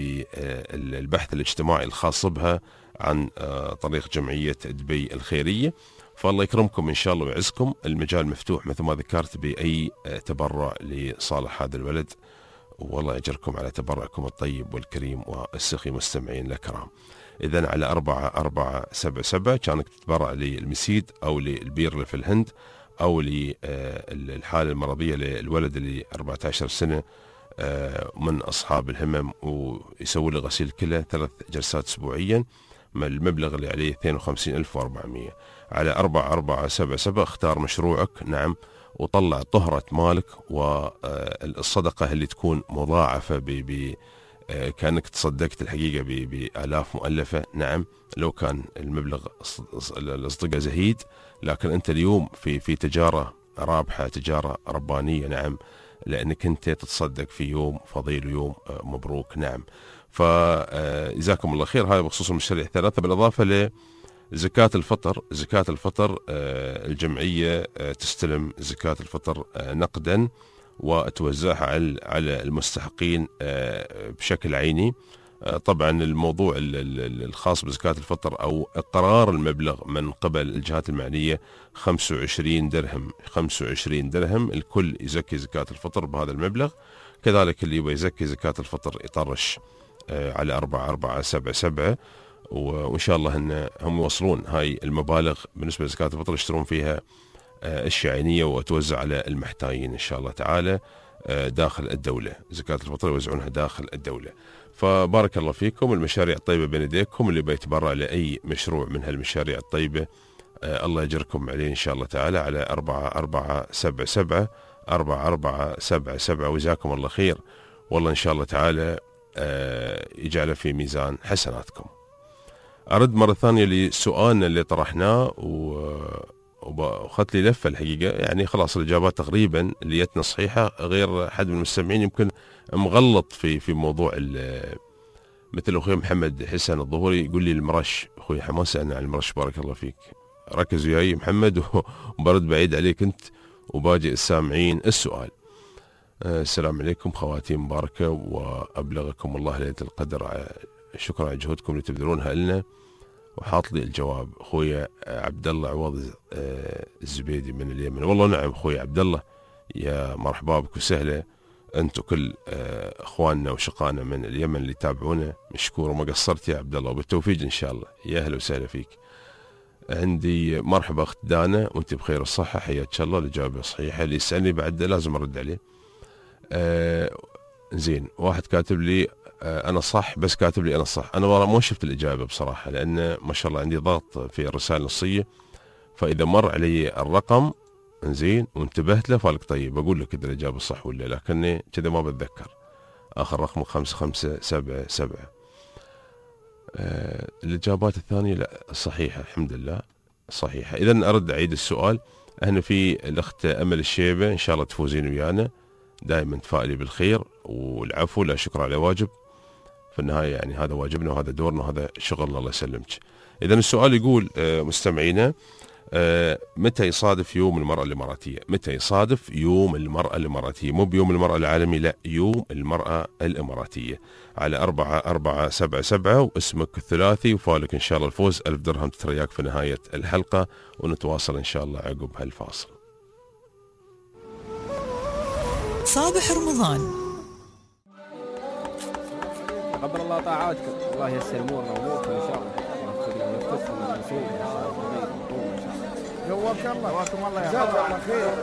بالبحث الاجتماعي الخاص بها عن طريق جمعية دبي الخيرية. فالله يكرمكم إن شاء الله ويعزكم. المجال مفتوح مثل ما ذكرت بأي تبرع لصالح هذا الولد، والله يجركم على تبرعكم الطيب والكريم والسخي مستمعين الكرام. إذن على أربعة أربعة سبعة سبعة كانك تتبرع للمسيد أو للبير اللي في الهند أو للحالة المرضية للولد اللي أربعة عشر سنة من أصحاب الهمم، ويسوي له غسيل كلى ثلاث جلسات أسبوعيا. المبلغ اللي عليه اثنين وخمسين ألف وأربعمائة. على أربعة أربعة سبعة سبعة اختار مشروعك، نعم، وطلع طهرة مالك، والصدقة اللي تكون مضاعفة ب ب كأنك تصدقت الحقيقة بآلاف مؤلفة. نعم، لو كان المبلغ الأصدقاء زهيد، لكن أنت اليوم في في تجارة رابحة، تجارة ربانية. نعم، لأنك أنت تتصدق في يوم فضيل ويوم مبروك. نعم، فجزاكم الله خير. هذا بخصوص المشاريع الثلاثة، بالإضافة لزكاة الفطر. زكاة الفطر الجمعية تستلم زكاة الفطر نقدا وتوزعها على المستحقين بشكل عيني. طبعا الموضوع الخاص بزكاة الفطر أو إقرار المبلغ من قبل الجهات المعنية خمسة وعشرين درهم، خمسة وعشرين درهم الكل يزكي زكاة الفطر بهذا المبلغ. كذلك اللي يبغى يزكي زكاة الفطر يطرش على أربعة أربعة سبعة سبعة، وإن شاء الله أن هم يوصلون هاي المبالغ بالنسبة لزكاة الفطر، يشترون فيها أشياء عينية وتوزع على المحتاجين إن شاء الله تعالى داخل الدولة. زكاة الفطر يوزعونها داخل الدولة. فبارك الله فيكم. المشاريع الطيبة بين يديكم، اللي بيتبرع لأي مشروع من هالمشاريع الطيبة آه الله يجركم عليه إن شاء الله تعالى على أربعة أربعة سبعة سبعة أربعة أربعة سبعة سبعة. وجزاكم الله خير، والله إن شاء الله تعالى آه يجعله في ميزان حسناتكم. أرد مرة ثانية لسؤالنا اللي طرحناه وأخذت لي لفة الحقيقة، يعني خلاص الإجابات تقريبا اللي جتنا صحيحة، غير حد من المستمعين يمكن مغلط في في موضوع مثل أخوي محمد حسن الظهوري يقول لي المرش. أخوي ما سألنا عن المرش، بارك الله فيك، ركز وياي محمد وبرد بعيد عليك أنت وباقي السامعين السؤال. السلام عليكم، خواتيم مباركة وأبلغكم الله ليلة القدر. شكرا على جهودكم اللي تبذلونها لنا. وحاط لي الجواب أخوي عبد الله عوض الزبيدي من اليمن. والله نعم أخوي عبد الله، يا مرحبا بك وسهلا أنتم كل أخواننا وشقانا من اليمن اللي يتابعونا. مشكور وما قصرت يا عبد الله، وبالتوفيق إن شاء الله. يا أهلا وسهلا فيك. عندي مرحبا أخت دانا وأنت بخير الصحة، حياك الله. الإجابة صحيحة، اللي يسألني بعد لازم أرد عليه. آه زين، واحد كاتب لي آه أنا صح، بس كاتب لي أنا صح. أنا والله ما شفت الإجابة بصراحة، لأن ما شاء الله عندي ضغط في الرسائل النصية، فإذا مر علي الرقم انزين وانتبهت له فالك طيب اقول لك اذا الاجابه صح ولا، لكني كذا ما بتذكر. اخر رقم خمسة خمسة سبعة سبعة. آه الاجابات الثانيه لا صحيحه الحمد لله صحيحه. اذا ارد اعيد السؤال. هنا في الاخت امل الشيبه، ان شاء الله تفوزين ويانا، دائما تفائلي بالخير، والعفو لا شكر على واجب، في النهايه يعني هذا واجبنا وهذا دورنا وهذا شغلنا الله يسلمك. اذا السؤال يقول آه مستمعينا، آه متى يصادف يوم المرأة الإماراتية؟ متى يصادف يوم المرأة الإماراتية؟ مو بيوم المرأة العالمي، لا يوم المرأة الإماراتية. على أربعة أربعة سبعة سبعة واسمك الثلاثي وفالك إن شاء الله الفوز ألف درهم تترياك في نهاية الحلقة، ونتواصل إن شاء الله عقب هالفاصل. صابح رمضان. تقبل الله طاعاتكم، الله ييسر امورنا واموركم ان شاء الله، ويوفقنا ويوفقكم المسؤول ان شاء الله. جواك الله واكم الله يا جزاك الله خير.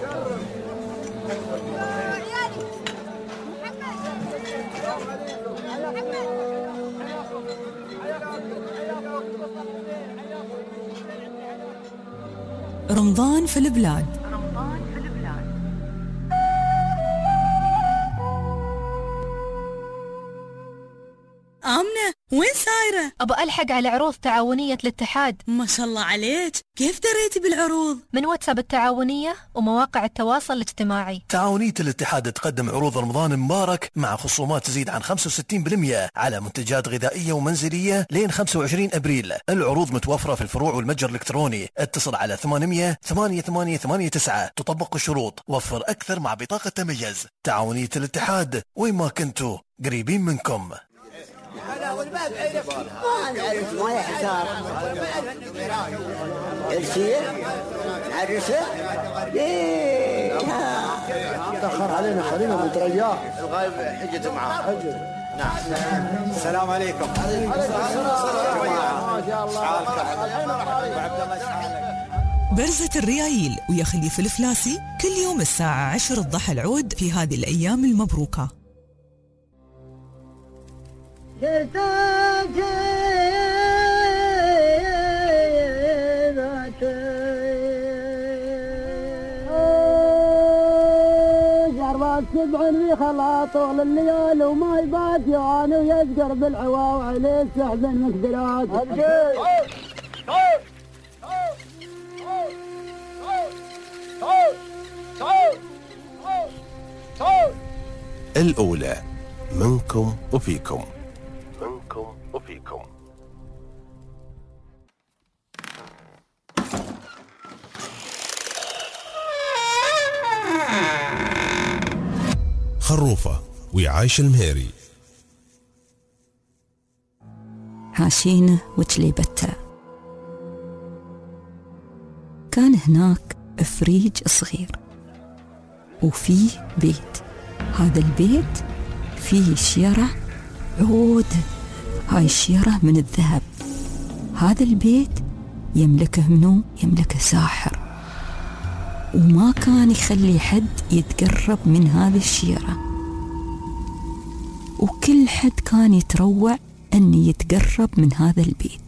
رمضان في البلاد. آمنة وين سايرة؟ أبى ألحق على عروض تعاونية الاتحاد. ما شاء الله عليك، كيف دريتي بالعروض؟ من واتساب التعاونية ومواقع التواصل الاجتماعي. تعاونية الاتحاد تقدم عروض رمضان مبارك مع خصومات تزيد عن خمسة وستين بالمئة على منتجات غذائية ومنزلية لين خمسة وعشرين أبريل. العروض متوفرة في الفروع والمتجر الإلكتروني. اتصل على ثمانمئة ثمانية ثمانية ثمانية تسعة. تطبق الشروط. وفر أكثر مع بطاقة تميز. تعاونية الاتحاد، وين ما كنتوا قريبين منكم. والباب عرف ما نعرف ما يحتار الشيء نعرفه ايه تأخر علينا خلينا نترياه الغايب حجته معاه حجته. نعم. السلام عليكم. عليكم السلام. ما شاء الله. وعبد الله يسعدك. برزة الريايل ويا خليفة الفلاسي كل يوم الساعة عشر الضحى العود في هذه الأيام المبروكة. سبع في خلا طول الليال وما يبات يوان ويذكر بالعوا وعليه سحب مقدرات. الأولى منكم وفيكم. منكم وفيكم. خروفة ويعايش المهيري. هاشينة وجليبتها. كان هناك فريج صغير وفيه بيت. هذا البيت فيه شيرة عود. هاي الشيرة من الذهب. هذا البيت يملكه منو؟ يملكه ساحر، وما كان يخلي حد يتقرب من هذه الشيرة، وكل حد كان يتروع أن يتقرب من هذا البيت،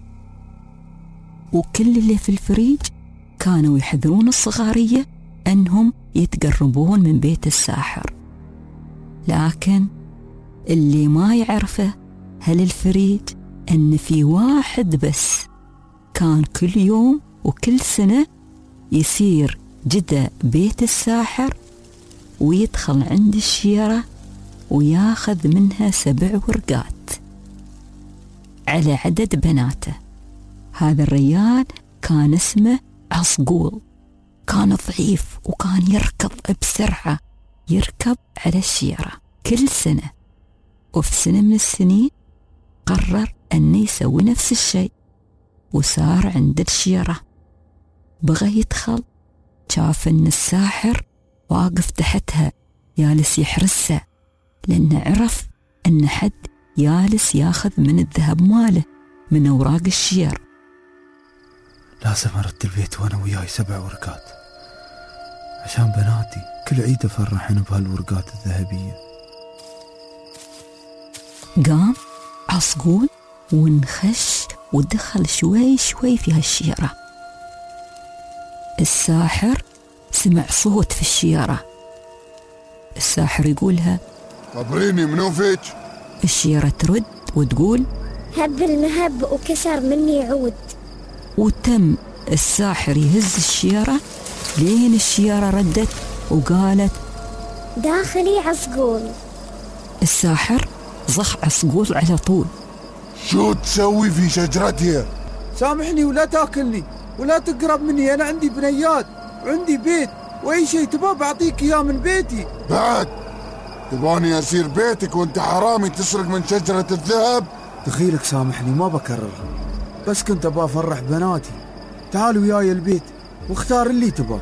وكل اللي في الفريج كانوا يحذرون الصغارية أنهم يتقربون من بيت الساحر. لكن اللي ما يعرفه هل الفريج أن في واحد بس كان كل يوم وكل سنة يسير جدا بيت الساحر ويدخل عند الشيرة وياخذ منها سبع ورقات على عدد بناته. هذا الرجال كان اسمه عصقول. كان ضعيف وكان يركض بسرعة، يركب على الشيرة كل سنة. وفي سنة من السنين قرر أن يسوي نفس الشيء، وصار عند الشيرة. بغى يدخل، شاف أن الساحر واقف تحتها جالس يحرسه، لأنه عرف أن حد جالس ياخذ من الذهب ماله من أوراق الشير. لازم أرد البيت وأنا وياي سبع ورقات عشان بناتي كل عيد أفرحن بهالورقات الذهبية. قام عصقول ونخش ودخل شوي شوي في هالشيرة. الساحر سمع صوت في الشيرة. الساحر يقولها: خبريني منو فيك؟ الشيرة ترد وتقول: هب المهب وكسر مني عود. وتم الساحر يهز الشيرة لين الشيرة ردت وقالت: داخلي عصقول. الساحر زخ عصقول على طول. شو تسوي في شجرتي؟ سامحني ولا تاكلني ولا تقرب مني، أنا عندي بنيات وعندي بيت، وأي شيء تبغى بعطيك إياه من بيتي. بعد تبغاني أسير بيتك وأنت حرامي تسرق من شجرة الذهب؟ دخيلك سامحني ما بكررها، بس كنت أبغى أفرح بناتي. تعال وياي البيت واختار اللي تبغى.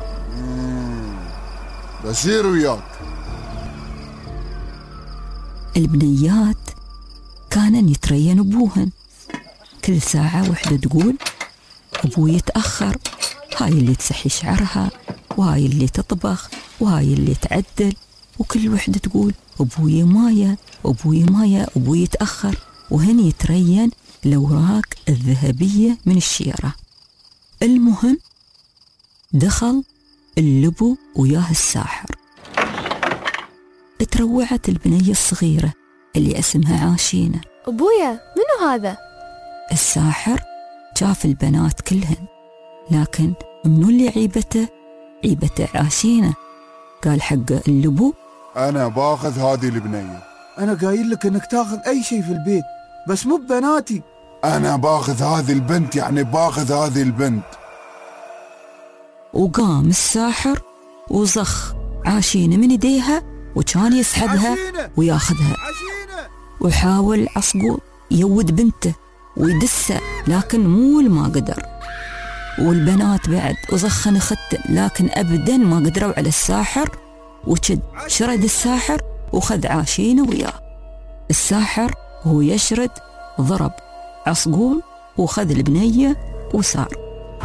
بسير وياك. البنيات كانن يترين أبوهن، كل ساعة وحدة تقول: أبوي يتأخر، هاي اللي تسحي شعرها، وهاي اللي تطبخ، وهاي اللي تعدل، وكل وحدة تقول: أبوي مايا أبوي مايا أبوي يتأخر. وهن يترين الأوراق الذهبية من الشيرة. المهم دخل اللبو وياه الساحر. تروعت البنية الصغيرة اللي اسمها عاشينة. أبويا منو هذا؟ الساحر شاف البنات كلهن، لكن منو اللي عيبته؟ عيبته عاشينة. قال حق اللبو: أنا باخذ هذه البنية. أنا قايل لك إنك تاخذ أي شيء في البيت بس مو ببناتي. أنا باخذ هذه البنت، يعني باخذ هذه البنت. وقام الساحر وزخ عاشينة من يديها وكان يسحبها عشينة وياخذها. عشينة. وحاول عصقول يود بنته ويدسه، لكن مو ما قدر. والبنات بعد وزخن ختم، لكن أبدا ما قدروا على الساحر. وشد شرد الساحر وخذ عاشينة وياه. الساحر وهو يشرد ضرب عصقول وخذ البنية وصار.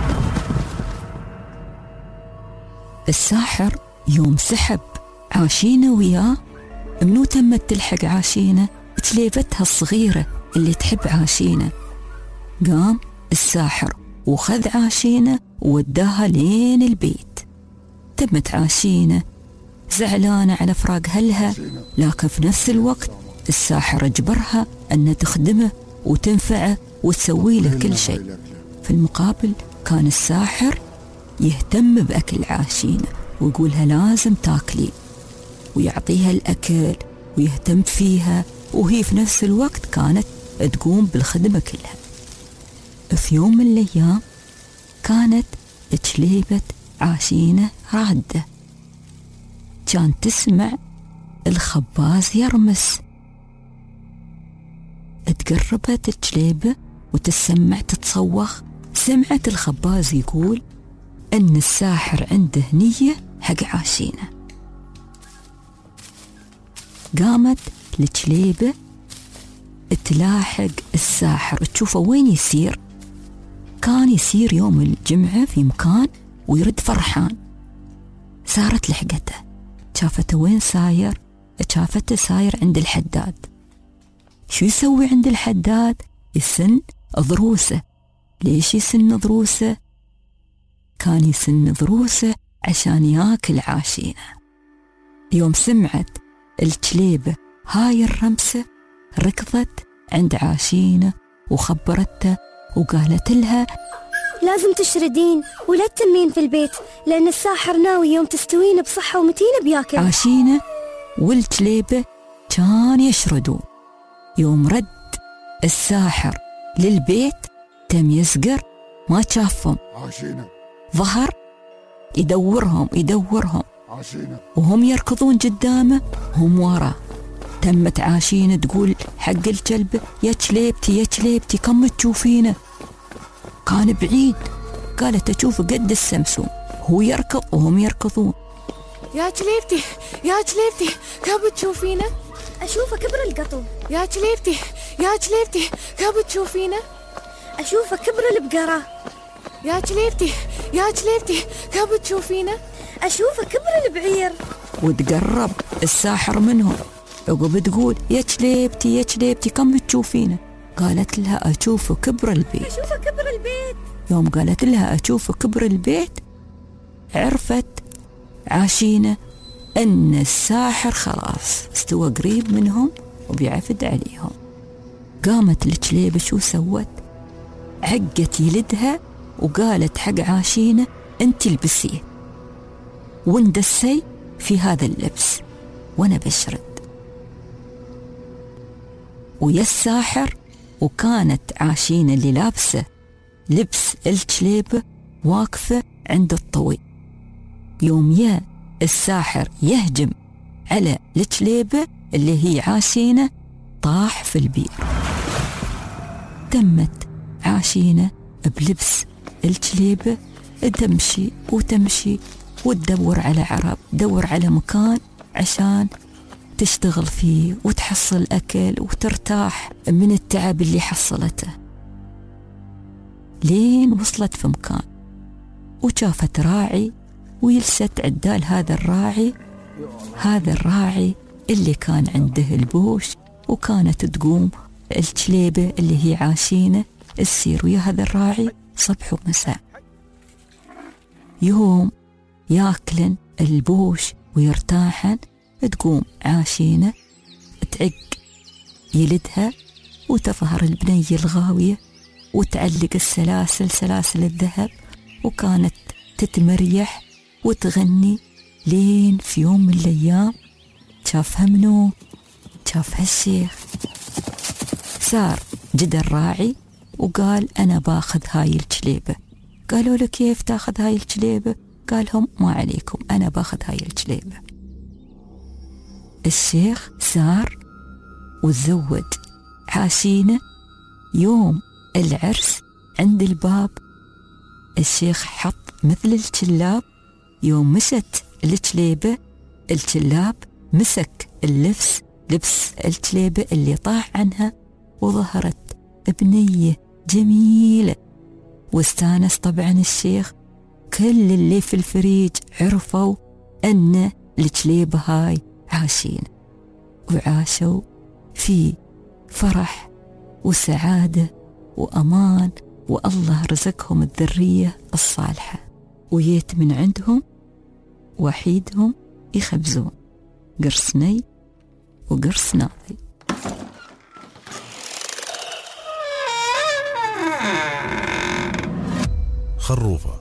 الساحر يوم سحب عاشينة وياه، منو تمت تلحق عاشينة؟ تليفتها الصغيرة اللي تحب عاشينة. قام الساحر وخذ عاشينة ووداها لين البيت. تمت عاشينة زعلانة على فراق هلها، لكن في نفس الوقت الساحر اجبرها أن تخدمه وتنفعه وتسوي له كل شيء. في المقابل كان الساحر يهتم بأكل عاشينة ويقولها لازم تاكلي، ويعطيها الأكل ويهتم فيها، وهي في نفس الوقت كانت تقوم بالخدمة كلها. في يوم من الأيام كانت تشليبة عاشينة رادة، كان تسمع الخباز يرمس. تقربت تشليبة وتسمع تتصوخ. سمعت الخباز يقول أن الساحر عنده نية حق عاشينة. قامت الجليبة تلاحق الساحر تشوفه وين يسير. كان يسير يوم الجمعة في مكان ويرد فرحان. صارت لحقته، شافته وين ساير؟ شافته ساير عند الحداد. شو يسوي عند الحداد؟ يسن ضروسه. ليش يسن ضروسه؟ كان يسن ضروسه عشان ياكل عاشينة. يوم سمعت الجليبة هاي الرمسة ركضت عند عاشينة وخبرته وقالت لها لازم تشردين ولا تتمين في البيت، لأن الساحر ناوي يوم تستوين بصحة ومتينة بياكل. عاشينة والجليبة كان يشردون. يوم رد الساحر للبيت تم يسقر ما شافهم. عاشينة ظهر يدورهم يدورهم عاشينة وهم يركضون قدامه هم وراه. تمت عاشينة تقول حق الكلبة يا كليبتي يا كليبتي كم تشوفينه؟ كان بعيد. قالت أشوفه قد السمسوم، هو يركض وهم يركضون. يا كليبتي يا كليبتي كم تشوفينه؟ أشوفه كبر القطو. يا كليبتي يا كليبتي كم تشوفينه؟ أشوفه كبر البقرة. يا كليبتي يا كليبتي كم تشوفينه؟ أشوفه كبر البعير. وتقرب الساحر منهم عقب تقول يا كليبتي يا كليبتي كم تشوفينه؟ قالت لها أشوفه كبر البيت. أشوفه كبر البيت. يوم قالت لها أشوفه كبر البيت عرفت عاشينة أن الساحر خلاص استوى قريب منهم وبيعفد عليهم. قامت الكليبة شو سوت؟ عقت يلدها وقالت حق عاشينة انت البسيه واندسي في هذا اللبس وانا بشرد. ويا الساحر، وكانت عاشينة اللي لابسة لبس الكليبة واقفة عند الطوي. يوم يا الساحر يهجم على الكليبة اللي هي عاشينة طاح في البير. تمت عاشينة بلبس الكليبة تمشي وتمشي وتدور على عرب، تدور على مكان عشان تشتغل فيه وتحصل أكل وترتاح من التعب اللي حصلته. لين وصلت في مكان وشافت راعي ويلست عدال هذا الراعي. هذا الراعي اللي كان عنده البوش، وكانت تقوم الكليبة اللي هي عاشينة تسير ويا هذا الراعي صبح ومساء. يوم ياكلن البوش ويرتاحن، تقوم عاشينة تعق يلدها وتظهر البنية الغاوية وتعلق السلاسل سلاسل الذهب، وكانت تتمريح وتغني. لين في يوم من الأيام شافها منو؟ شافها الشيخ. صار جد الراعي وقال أنا باخذ هاي الكليبة. قالوا له كيف تاخذ هاي الكليبة؟ قالهم ما عليكم، أنا باخذ هاي الكليبة. الشيخ سار وتزوج عاشينة. يوم العرس عند الباب الشيخ حط مثل الكلاب. يوم مشت الكليبة الكلاب مسك اللبس لبس الكليبة اللي طاح عنها، وظهرت بنية جميلة. واستانس طبعا الشيخ. كل اللي في الفريج عرفوا أن الكليبة هاي عاشين، وعاشوا في فرح وسعادة وأمان، والله رزقهم الذرية الصالحة. ويت من عندهم وحيدهم يخبزون قرصني وقرص ناضي. خروفة.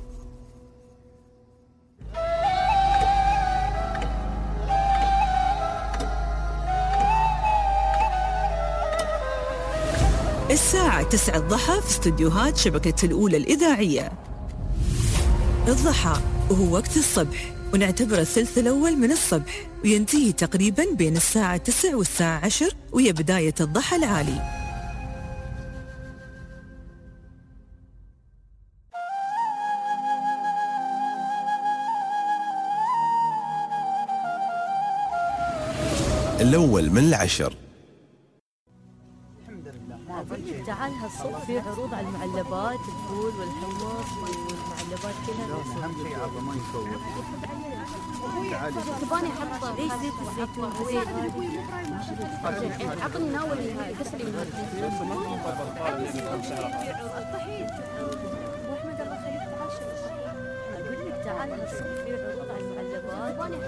الساعة تسعة الضحى في استديوهات شبكة الأولى الإذاعية. الضحى وهو وقت الصبح، ونعتبره الثلث الأول من الصبح، وينتهي تقريبا بين الساعة تسع والساعة عشر، وهي بداية الضحى العالي. الأول من العشر. تعال هالصبح في عروض على المعلبات، الفول والحمص والمعلبات كلها. اهم شيء عظمه ما يصور. تعالي تباني احط ليش زيت الزيتون زيت عطني ناولي هاي قصري من هاي. واحمد الله يخليك تعال شوف. اقول لك تعال هالصبح في عروض على المعلبات. تباني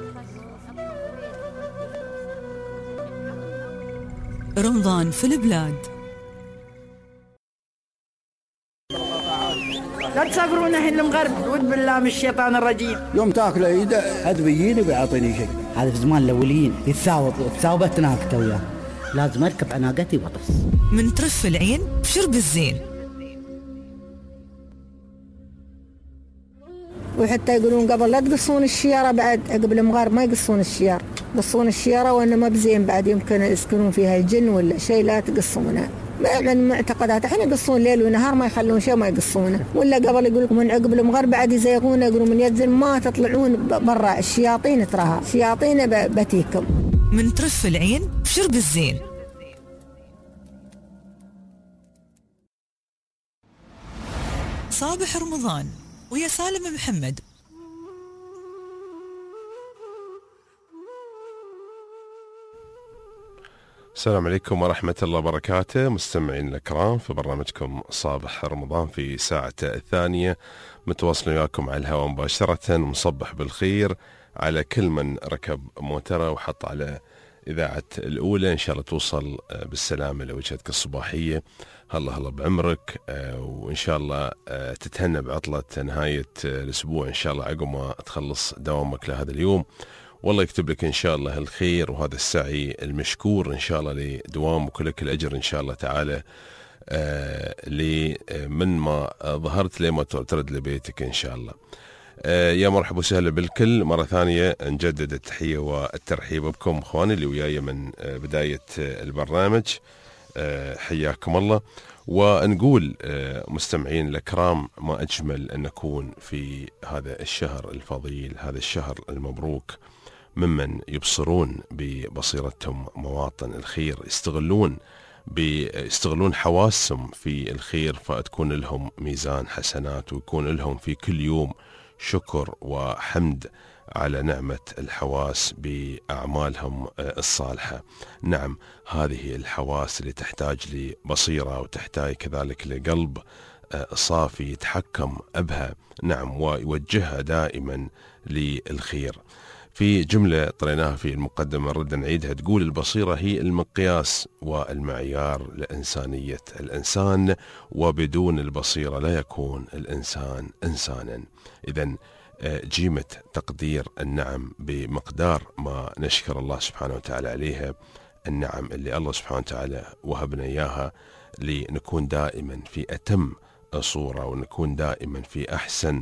احط رمضان في البلاد. لا تسافرون الحين المغرب، ود بالله من الشيطان الرجيم. يوم تاكل عيد حد بيجيني بيعطيني شيء. هذا في زمان الاوليين يتساوط تساوبت ناقته وياه، لازم اركب على ناقتي واطس. من ترف العين بشرب الزين. وحتى يقولون قبل لا تقصون الشيارة، بعد قبل المغارب ما يقصون الشيارة، يقصون الشيارة وأنه ما بزين، بعد يمكن يسكنون فيها الجن ولا شيء لا تقصونها. من معتقدات الحين يقصون ليل ونهار ما يخلون شيء ما يقصونه. ولا قبل يقول لكم من عقب المغرب بعد يزيغون، يقولون من ينزل ما تطلعون برا، الشياطين تراها، شياطين بتيكم. من ترف العين بشرب الزين. صابح رمضان ويا سالم محمد. السلام عليكم ورحمة الله وبركاته. مستمعين الكرام في برنامجكم صباح رمضان في ساعته الثانية، متواصلين وياكم على الهواء مباشرة. مصبح بالخير على كل من ركب موتره وحط على إذاعة الأولى، إن شاء الله توصل بالسلامة لوجهتك الصباحية. هلا هلا بعمرك، وإن شاء الله تتهنى بعطلة نهاية الأسبوع إن شاء الله عقب ما تخلص دوامك لهذا اليوم. والله يكتب لك إن شاء الله الخير وهذا السعي المشكور إن شاء الله لدوامك، ولك الأجر إن شاء الله تعالى آه من ما ظهرت لما ترد لبيتك إن شاء الله. آه يا مرحبا وسهلا بالكل مرة ثانية، نجدد التحية والترحيب بكم إخواني اللي وياي من آه بداية آه البرنامج. آه حياكم الله، ونقول آه مستمعين الأكرام ما أجمل أن نكون في هذا الشهر الفضيل، هذا الشهر المبروك، ممن يبصرون ببصيرتهم مواطن الخير، يستغلون بيستغلون حواسهم في الخير، فتكون لهم ميزان حسنات، ويكون لهم في كل يوم شكر وحمد على نعمة الحواس بأعمالهم الصالحة. نعم، هذه الحواس اللي تحتاج لبصيرة وتحتاج كذلك لقلب صافي يتحكم بها، نعم، ويوجهها دائما للخير. في جملة طريناها في المقدمة نرد نعيدها، تقول البصيرة هي المقياس والمعيار لإنسانية الإنسان، وبدون البصيرة لا يكون الإنسان إنسانا. إذن جيمة تقدير النعم بمقدار ما نشكر الله سبحانه وتعالى عليها، النعم اللي الله سبحانه وتعالى وهبنا إياها لنكون دائما في أتم صورة، ونكون دائما في أحسن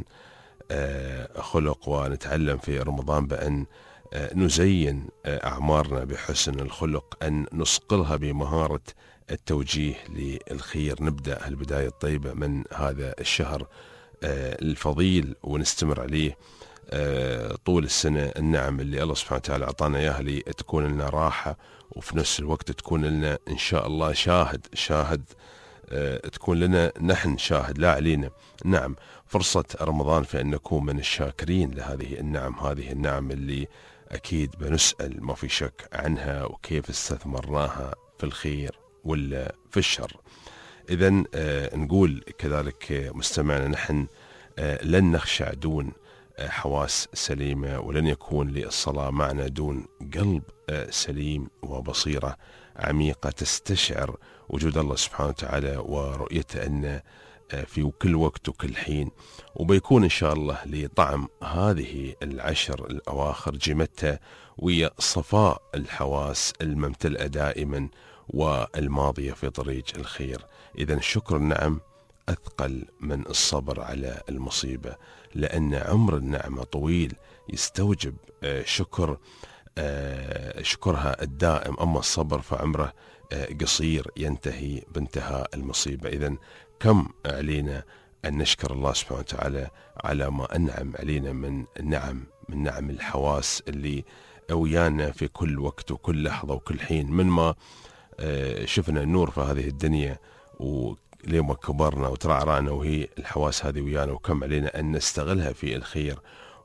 خلق، ونتعلم في رمضان بأن نزين أعمارنا بحسن الخلق، أن نصقلها بمهارة التوجيه للخير. نبدأ البداية الطيبة من هذا الشهر الفضيل ونستمر عليه طول السنة. النعم اللي الله سبحانه وتعالى أعطانا إياها لتكون لنا راحة، وفي نفس الوقت تكون لنا إن شاء الله شاهد شاهد تكون لنا نحن شاهد لا علينا. نعم، فرصة رمضان في أن نكون من الشاكرين لهذه النعم، هذه النعم اللي أكيد بنسأل ما في شك عنها، وكيف استثمرناها في الخير ولا في الشر. إذن آه نقول كذلك مستمعنا، نحن آه لن نخشع دون آه حواس سليمة، ولن يكون للصلاة معنا دون قلب آه سليم وبصيرة عميقة تستشعر وجود الله سبحانه وتعالى ورؤيته أن في كل وقت وكل حين. وبيكون إن شاء الله لطعم هذه العشر الأواخر جيمتها ويا صفاء الحواس الممتلئة دائما والماضية في طريق الخير. إذن شكر النعم أثقل من الصبر على المصيبة، لأن عمر النعمة طويل يستوجب شكر شكرها الدائم، أما الصبر فعمره قصير ينتهي بانتهاء المصيبة. إذن كم علينا أن نشكر الله سبحانه وتعالى على ما أنعم علينا من النعم، من نعم الحواس اللي ويانا في كل وقت وكل لحظة وكل حين، من ما شفنا النور في هذه الدنيا ولما كبرنا وترعرعنا وهي الحواس هذه ويانا، وكم علينا أن نستغلها في الخير،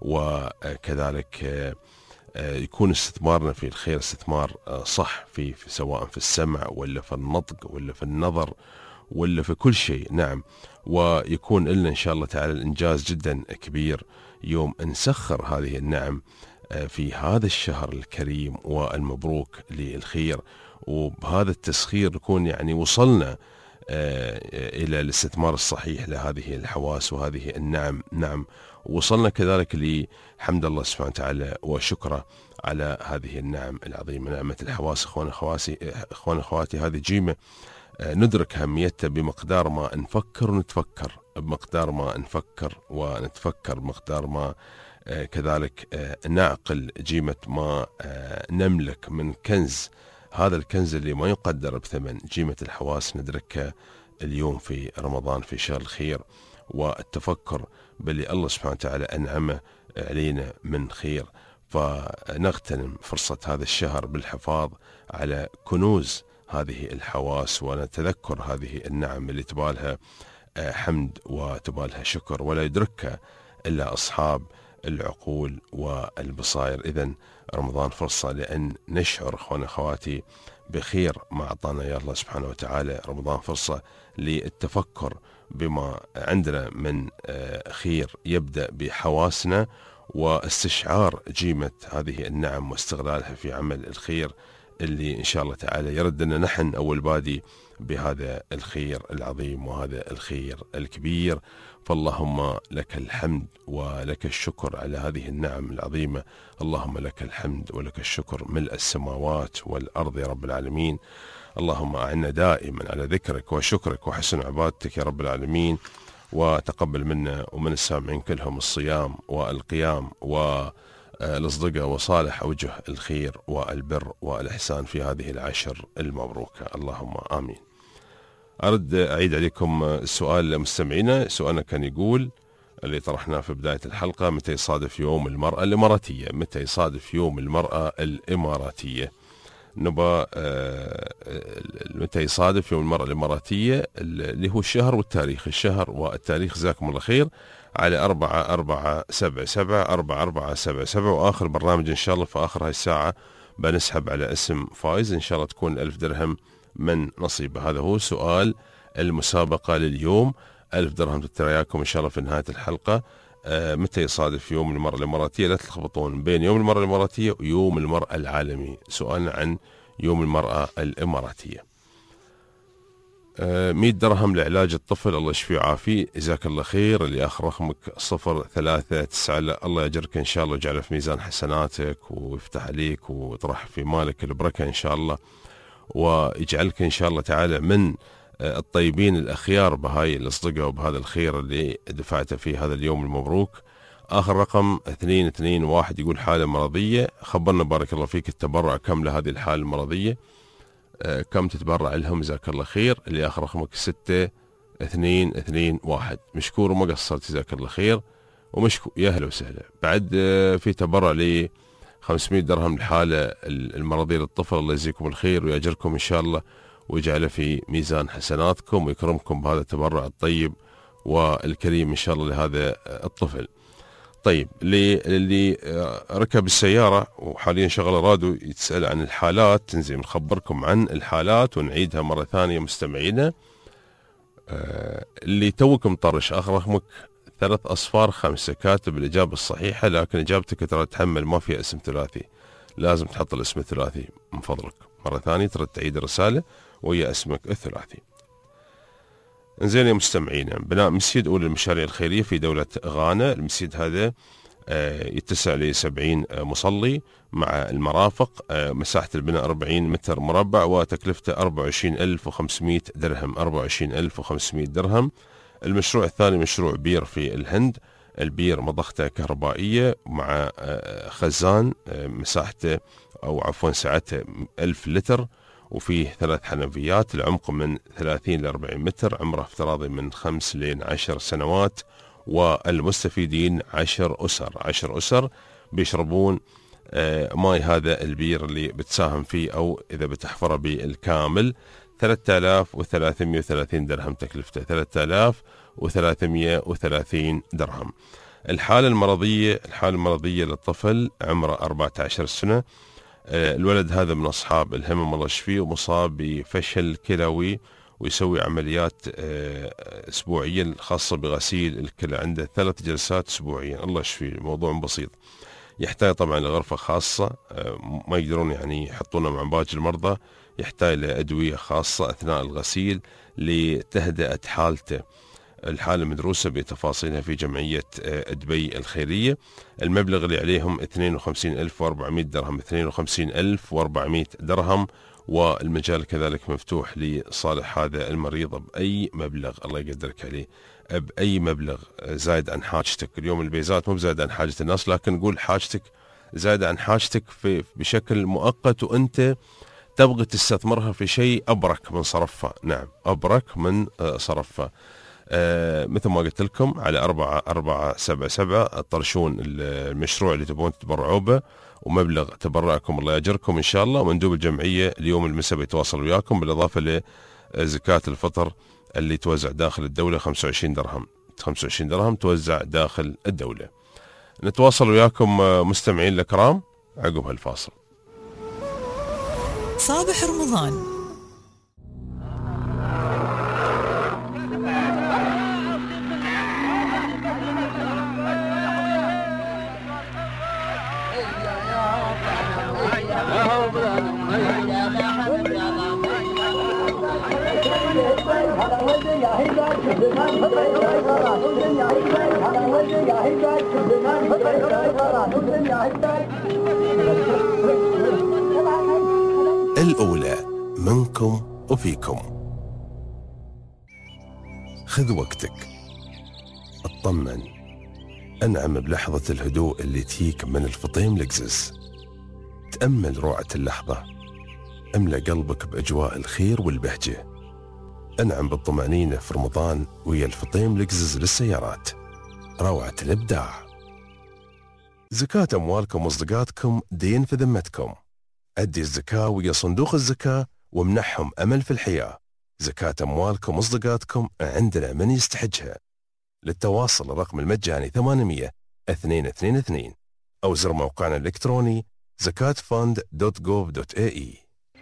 وكذلك يكون استثمارنا في الخير استثمار صح في, في سواء في السمع ولا في النطق ولا في النظر ولا في كل شيء. نعم، ويكون لنا إن شاء الله تعالى الإنجاز جدا كبير يوم نسخر هذه النعم في هذا الشهر الكريم والمبروك للخير، وبهذا التسخير نكون يعني وصلنا إلى الاستثمار الصحيح لهذه الحواس وهذه النعم. نعم، وصلنا كذلك لحمد الله سبحانه وتعالى وشكره على هذه النعم العظيمة، نعمة الحواس. إخوان أخواتي إخوان أخواتي هذه جيمة ندرك أهميتها بمقدار ما نفكر ونتفكر، بمقدار ما نفكر ونتفكر، بمقدار ما كذلك نعقل جيمة ما نملك من كنز. هذا الكنز اللي ما يقدر بثمن، جيمة الحواس ندركها اليوم في رمضان في شهر الخير، والتفكر باللي الله سبحانه وتعالى أنعمه علينا من خير، فنغتنم فرصة هذا الشهر بالحفاظ على كنوز هذه الحواس، ونتذكر هذه النعم اللي تبالها حمد وتبالها شكر، ولا يدركها إلا أصحاب العقول والبصائر. إذن رمضان فرصة لأن نشعر أخواني أخواتي بخير ما أعطانا يا الله سبحانه وتعالى رمضان فرصة للتفكر بما عندنا من خير يبدأ بحواسنا، واستشعار قيمة هذه النعم واستغلالها في عمل الخير اللي إن شاء الله تعالى يردنا نحن أول بادي بهذا الخير العظيم وهذا الخير الكبير. فاللهم لك الحمد ولك الشكر على هذه النعم العظيمة. اللهم لك الحمد ولك الشكر ملء السماوات والأرض يا رب العالمين. اللهم أعنا دائما على ذكرك وشكرك وحسن عبادتك يا رب العالمين، وتقبل منا ومن السامعين كلهم الصيام والقيام والأصدقاء وصالح أوجه الخير والبر والإحسان في هذه العشر المبروكة، اللهم آمين. أرد أعيد عليكم السؤال لمستمعينا. سؤالنا كان يقول اللي طرحناه في بداية الحلقة: متى يصادف يوم المرأة الإماراتية؟ متى يصادف يوم المرأة الإماراتية؟ نبى متى يصادف يوم المرأة الإماراتية اللي هو الشهر والتاريخ، الشهر والتاريخ جزاكم الله خير، على أربعة أربعة سبعة سبعة أربعة أربعة سبعة سبعة. وآخر برنامج إن شاء الله في آخر هاي الساعة بنسحب على اسم فائز إن شاء الله تكون ألف درهم من نصيبه. هذا هو سؤال المسابقة لليوم، ألف درهم تترياكم إن شاء الله في نهاية الحلقة. آه متى يصادف يوم المرأة الإماراتية؟ لا تلخبطون بين يوم المرأة الإماراتية ويوم المرأة العالمي. سؤالنا عن يوم المرأة الإماراتية. آه مئة درهم لعلاج الطفل، الله يشفيه ويعافيه، جزاك الله خير. اللي آخر رقمك صفر ثلاثة تسعة، الله يجرك إن شاء الله ويجعله في ميزان حسناتك ويفتح عليك ويطرح في مالك البركة إن شاء الله، ويجعلك إن شاء الله تعالى من الطيبين الأخيار بهاي الأصدقاء وبهذا الخير اللي دفعته في هذا اليوم المبروك. آخر رقم اثنين اثنين واحد يقول حالة مرضية، خبرنا بارك الله فيك التبرع كم لهذه الحالة المرضية، آه كم تتبرع لهم جزاك الله خير. اللي آخر رقمك ستة اثنين اثنين واحد، مشكور وما قصرت جزاك الله خير ومشكور، يا هلا وسهلا. بعد آه في تبرع ل خمسمئة درهم الحالة المرضية للطفل، الله يجزيكم الخير ويأجركم إن شاء الله ويجعله في ميزان حسناتكم ويكرمكم بهذا التبرع الطيب والكريم إن شاء الله لهذا الطفل. طيب اللي ركب السيارة وحاليا شغل راديو يتسأل عن الحالات، تنزل نخبركم عن الحالات ونعيدها مرة ثانية مستمعينا. اللي توكم طرش آخر رقمك ثلاث أصفار خمسة كاتب الإجابة الصحيحة، لكن إجابتك ترى تحمل ما فيها اسم ثلاثي، لازم تحط الاسم الثلاثي من فضلك. مرة ثانية ترى تعيد الرسالة ويا اسمك الثلاثي. انزين يا مستمعين، بناء مسجد أولى المشاريع الخيرية في دولة غانا. المسجد هذا يتسع لسبعين مصلي مع المرافق، مساحة البناء أربعين متر مربع وتكلفته أربعة وعشرين ألف وخمسمئة درهم، أربعة وعشرين ألف وخمسمئة درهم. المشروع الثاني مشروع بير في الهند، البير مضخته كهربائية مع خزان مساحته أو عفوا سعته ألف لتر، وفيه ثلاث حنفيات، العمق من ثلاثين إلى أربعين متر، عمره افتراضي من خمس لين عشر سنوات، والمستفيدين عشر أسر عشر أسر بيشربون ماي هذا البير اللي بتساهم فيه أو إذا بتحفره بالكامل. ثلاثة آلاف وثلاثمئة وثلاثين درهم تكلفته، ثلاثة آلاف وثلاثمئة وثلاثين درهم. الحالة المرضية الحالة المرضية للطفل عمره أربعة عشر سنة. الولد هذا من أصحاب الهمم الله يشفيه، ومصاب بفشل كلوي ويسوي عمليات أسبوعيا خاصة بغسيل الكلى، عنده ثلاث جلسات أسبوعيا، الله يشفيه. الموضوع بسيط، يحتاج طبعا لغرفة خاصة، ما يقدرون يعني يحطونه مع باقي المرضى، يحتاج لأدوية خاصة أثناء الغسيل لتهدئة حالته. الحالة مدروسة بتفاصيلها في جمعية دبي الخيرية. المبلغ اللي عليهم اثنين وخمسين ألف وأربعمئة درهم، اثنين وخمسين ألف وأربعمئة درهم، والمجال كذلك مفتوح لصالح هذا المريض بأي مبلغ الله يقدرك عليه، بأي مبلغ زايد عن حاجتك. اليوم البيزات مو بزايد عن حاجة الناس، لكن نقول حاجتك زايد عن حاجتك في بشكل مؤقت وأنت تبغي تستثمرها في شيء أبرك من صرفها. نعم، أبرك من صرفها. آه مثل ما قلت لكم على أربعة أربعة سبعة سبعة طرشون المشروع اللي تبون تتبرعوا به، ومبلغ تبرعكم الله يأجركم إن شاء الله. ومندوب الجمعية اليوم المساء بيتواصل وياكم، بالإضافة لزكاة الفطر اللي توزع داخل الدولة خمسة وعشرين درهم، خمسة وعشرين درهم توزع داخل الدولة. نتواصل وياكم مستمعين الكرام عقب هالفاصل. صابح رمضان. الأولى منكم وفيكم. خذ وقتك، اطمن، انعم بلحظة الهدوء اللي تيك من الفطيم لكزز. تأمل روعة اللحظة، املأ قلبك بأجواء الخير والبهجة. انعم بالطمأنينة في رمضان ويا الفطيم لكزز للسيارات، روعة الإبداع. زكاة أموالكم وصدقاتكم دين في ذمتكم. أدي الزكاة ويا صندوق الزكاة ومنحهم أمل في الحياة. زكاة أموالكم وصدقاتكم عندنا من يستحجها. للتواصل الرقم المجاني ثمانمية اثنين اثنين اثنين أو زر موقعنا الإلكتروني زكاة فند دوت جوف دوت إيه إي.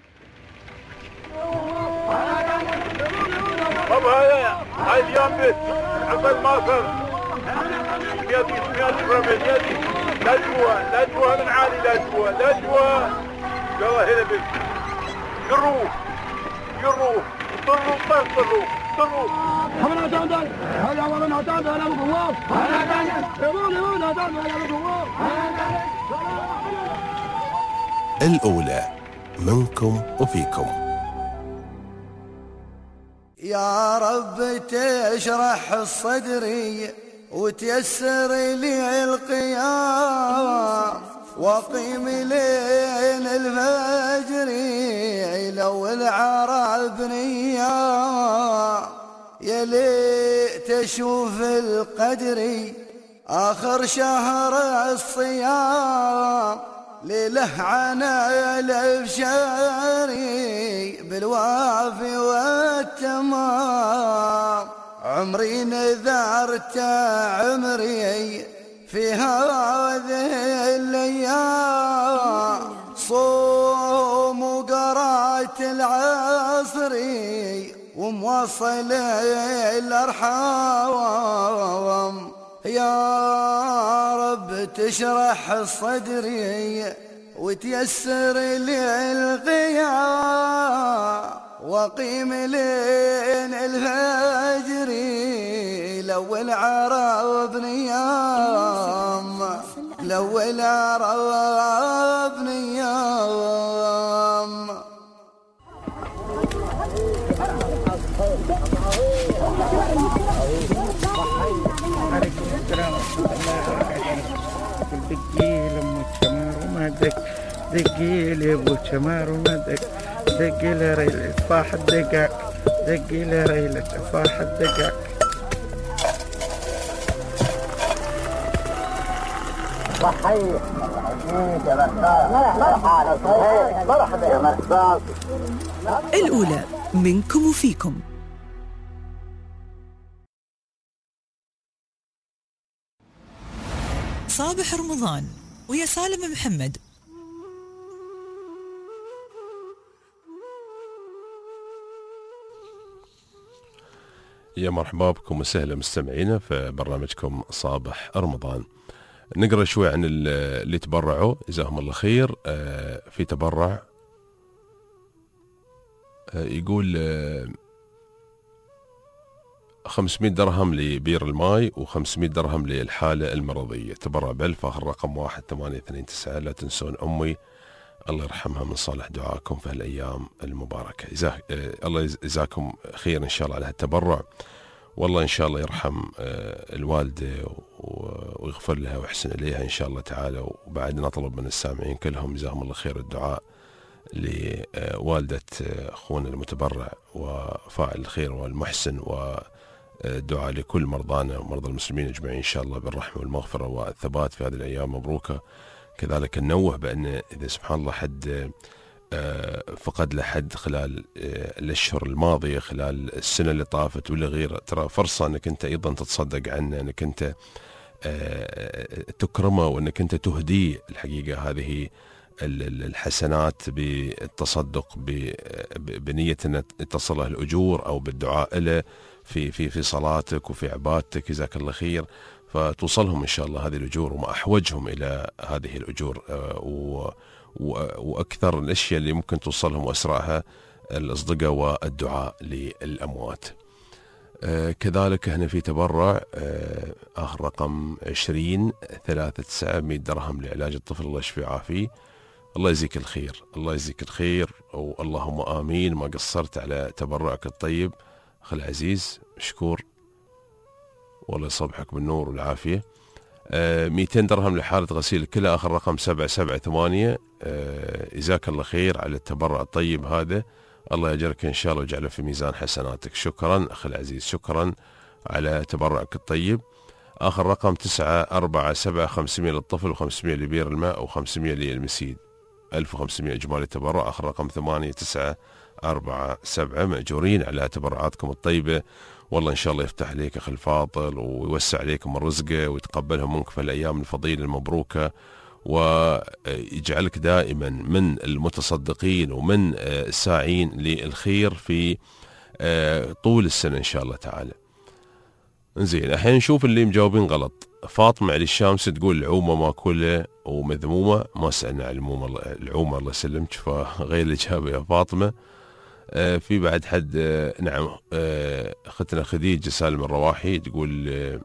طب هاي هاي اليوم بس عقب ما صار يدي يدي رمي يدي لا جوا لا جوا من عالي لا جوا لا جوا يلا هنا بس قروا قروا طلوا طلوا طلوا حمنا تعال هلا والله تعال هلا بالقوام هلا تعال يقول يقول تعال هلا بالقوام. الأولى منكم وفيكم. يا رب تشرح الصدري وتيسر لي القيام وقيم لين الفجر لو العرب نيام. يا ليت اشوف القدر اخر شهر الصيام ليله عنا الابشاري بالوافي والتمام. عمري نذرت عمري في هذه الايام صوم وقرات العصري وموصل الارحام. يا رب تشرح صدري وتيسر لي القيام وقيم لين الفجر لو العرب نيام لو العرب نيام. عليكم السلام ورحمة الله وبركاته. دقي لأم الشمار وما دق دقي لي أبو الشمار وما دق دقي لي ريلة صاح الدقاق دقي لي ريلة صاح الدقاق. صحيح مرحبا يا مرحبا. الأولى منكم وفيكم. صابح رمضان ويا سالم محمد. يا مرحبا بكم وسهلا مستمعينا في برنامجكم صابح رمضان. نقرأ شوي عن اللي تبرعوا جزاهم الله خير. في تبرع يقول خمسمائة درهم لبير الماي وخمسمائة درهم للحالة المرضية. تبرع بالفخر رقم واحد ثمانية اثنين تسعة. لا تنسون أمي الله يرحمها من صالح دعاكم في هالأيام المباركة. جزاك الله يجزاكم خير إن شاء الله على هالتبرع. والله إن شاء الله يرحم الوالدة ويغفر لها ويحسن إليها إن شاء الله تعالى. وبعد نطلب من السامعين كلهم جزاهم الله خير الدعاء لوالدة أخونا المتبرع وفاعل الخير والمحسن، ودعاء لكل مرضانا ومرضى المسلمين أجمعين إن شاء الله بالرحمة والمغفرة والثبات في هذه الأيام مبروكة. كذلك ننوه بأن إذا سبحان الله حد فقد لحد خلال الأشهر الماضية خلال السنة اللي طافت ولا غيره، ترى فرصة أنك أنت أيضا تتصدق عنه، أنك أنت تكرمه وأنك أنت تهديه. الحقيقة هذه الحسنات بالتصدق بنية أن تصله الأجور أو بالدعاء له في في في صلاتك وفي عبادتك، جزاك الله خير، فتوصلهم إن شاء الله هذه الأجور، وما أحوجهم إلى هذه الأجور. وأكثر الأشياء اللي ممكن توصلهم وأسرعها الأصدقاء والدعاء للأموات. كذلك هنا في تبرع آخر رقم عشرين ثلاثة تسعة مئة درهم لعلاج الطفل، الله يشفيه ويعافيه. الله يجزيك الخير، الله يجزيك الخير، واللهم آمين. ما قصرت على تبرعك الطيب أخي العزيز، مشكور، والله يصبحك بالنور والعافية. آه مئتين درهم لحالة غسيل الكلى، آخر رقم سبعة سبعة ثمانية. آه جزاك الله خير على التبرع الطيب هذا، الله يجرك إن شاء الله ويجعله في ميزان حسناتك. شكرا أخي العزيز، شكرا على تبرعك الطيب. آخر رقم تسعة أربعة سبعة خمسمائة للطفل وخمسمائة لبير الماء وخمسمائة للمسيد، ألف وخمسمائة إجمالي التبرع. آخر رقم ثمانية تسعة أربعة سبعة. مأجورين على تبرعاتكم الطيبة، والله إن شاء الله يفتح عليك أخي الفاضل ويوسع عليكم الرزق ويتقبلها منك في الأيام الفضيلة المبروكة، ويجعلك دائما من المتصدقين ومن الساعين للخير في طول السنة إن شاء الله تعالى. زين، الحين نشوف اللي مجاوبين غلط. فاطمة علي الشامس تقول العومة ماكولة ومذمومة، ما سألنا عن العومة، العومة الله يسلمك، فغير الإجابة يا فاطمة. آه في بعد حد آه نعم آه أختنا خديجة سالم الرواحي تقول آه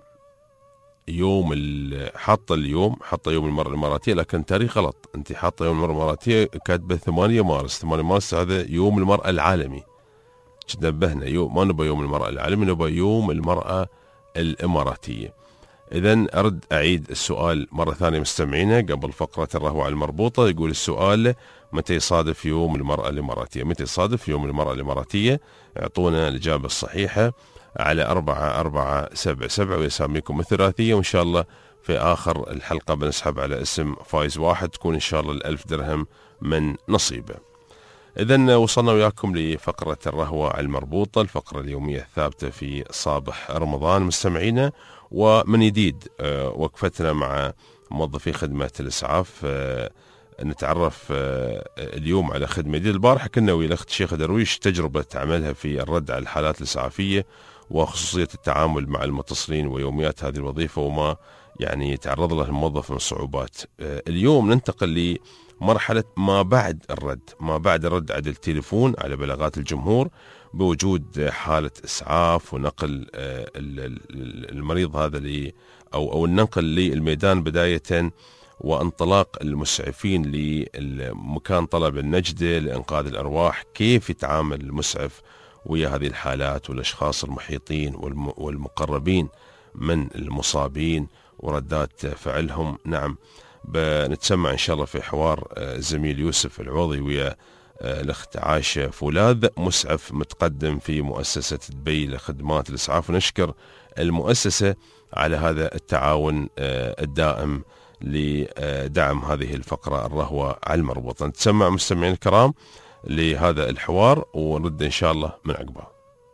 يوم حاطة اليوم حاطة يوم المرأة الإماراتية، لكن تاريخ غلط. أنت حاطة يوم المرأة الإماراتية كاتبة ثمانية مارس، ثمانية مارس هذا يوم المرأة العالمي. نبهنا يوم، ما نبغى يوم المرأة العالمي، نبغى يوم المرأة الإماراتية. إذن أرد أعيد السؤال مرة ثانية مستمعينا قبل فقرة الرهوة المربوطة. يقول السؤال متى يصادف يوم المرأة الإماراتية؟ متى يصادف يوم المرأة الإماراتية؟ اعطونا الإجابة الصحيحة على أربعة أربعة سبعة سبعة ويساميكم الثلاثية، وإن شاء الله في آخر الحلقة بنسحب على اسم فايز واحد، تكون إن شاء الله الألف درهم من نصيبه. إذن وصلنا وياكم لفقرة الرهوة المربوطة، الفقرة اليومية الثابتة في صباح رمضان مستمعينا. ومن جديد وقفتنا مع موظفي خدمة الإسعاف، نتعرف اليوم على خدمة جديدة. البارحة كنا ويا الأخت شيخة درويش تجربة عملها في الرد على الحالات الإسعافية وخصوصية التعامل مع المتصلين ويوميات هذه الوظيفة وما يعني يتعرض له الموظف من صعوبات. اليوم ننتقل لمرحلة ما بعد الرد، ما بعد الرد على التليفون على بلاغات الجمهور بوجود حالة إسعاف ونقل المريض هذا لي أو أو النقل للميدان بداية، وانطلاق المسعفين لمكان طلب النجدة لإنقاذ الأرواح. كيف يتعامل المسعف ويا هذه الحالات والأشخاص المحيطين والمقربين من المصابين وردات فعلهم؟ نعم، بنتسمع إن شاء الله في حوار زميل يوسف العوضي ويا الأخت عائشة فولاذ، مسعف متقدم في مؤسسة دبي لخدمات الإسعاف، ونشكر المؤسسة على هذا التعاون الدائم لدعم هذه الفقرة الرهوة على المربوطة. نتسمع مستمعين الكرام لهذا الحوار ونرد إن شاء الله من عقبه.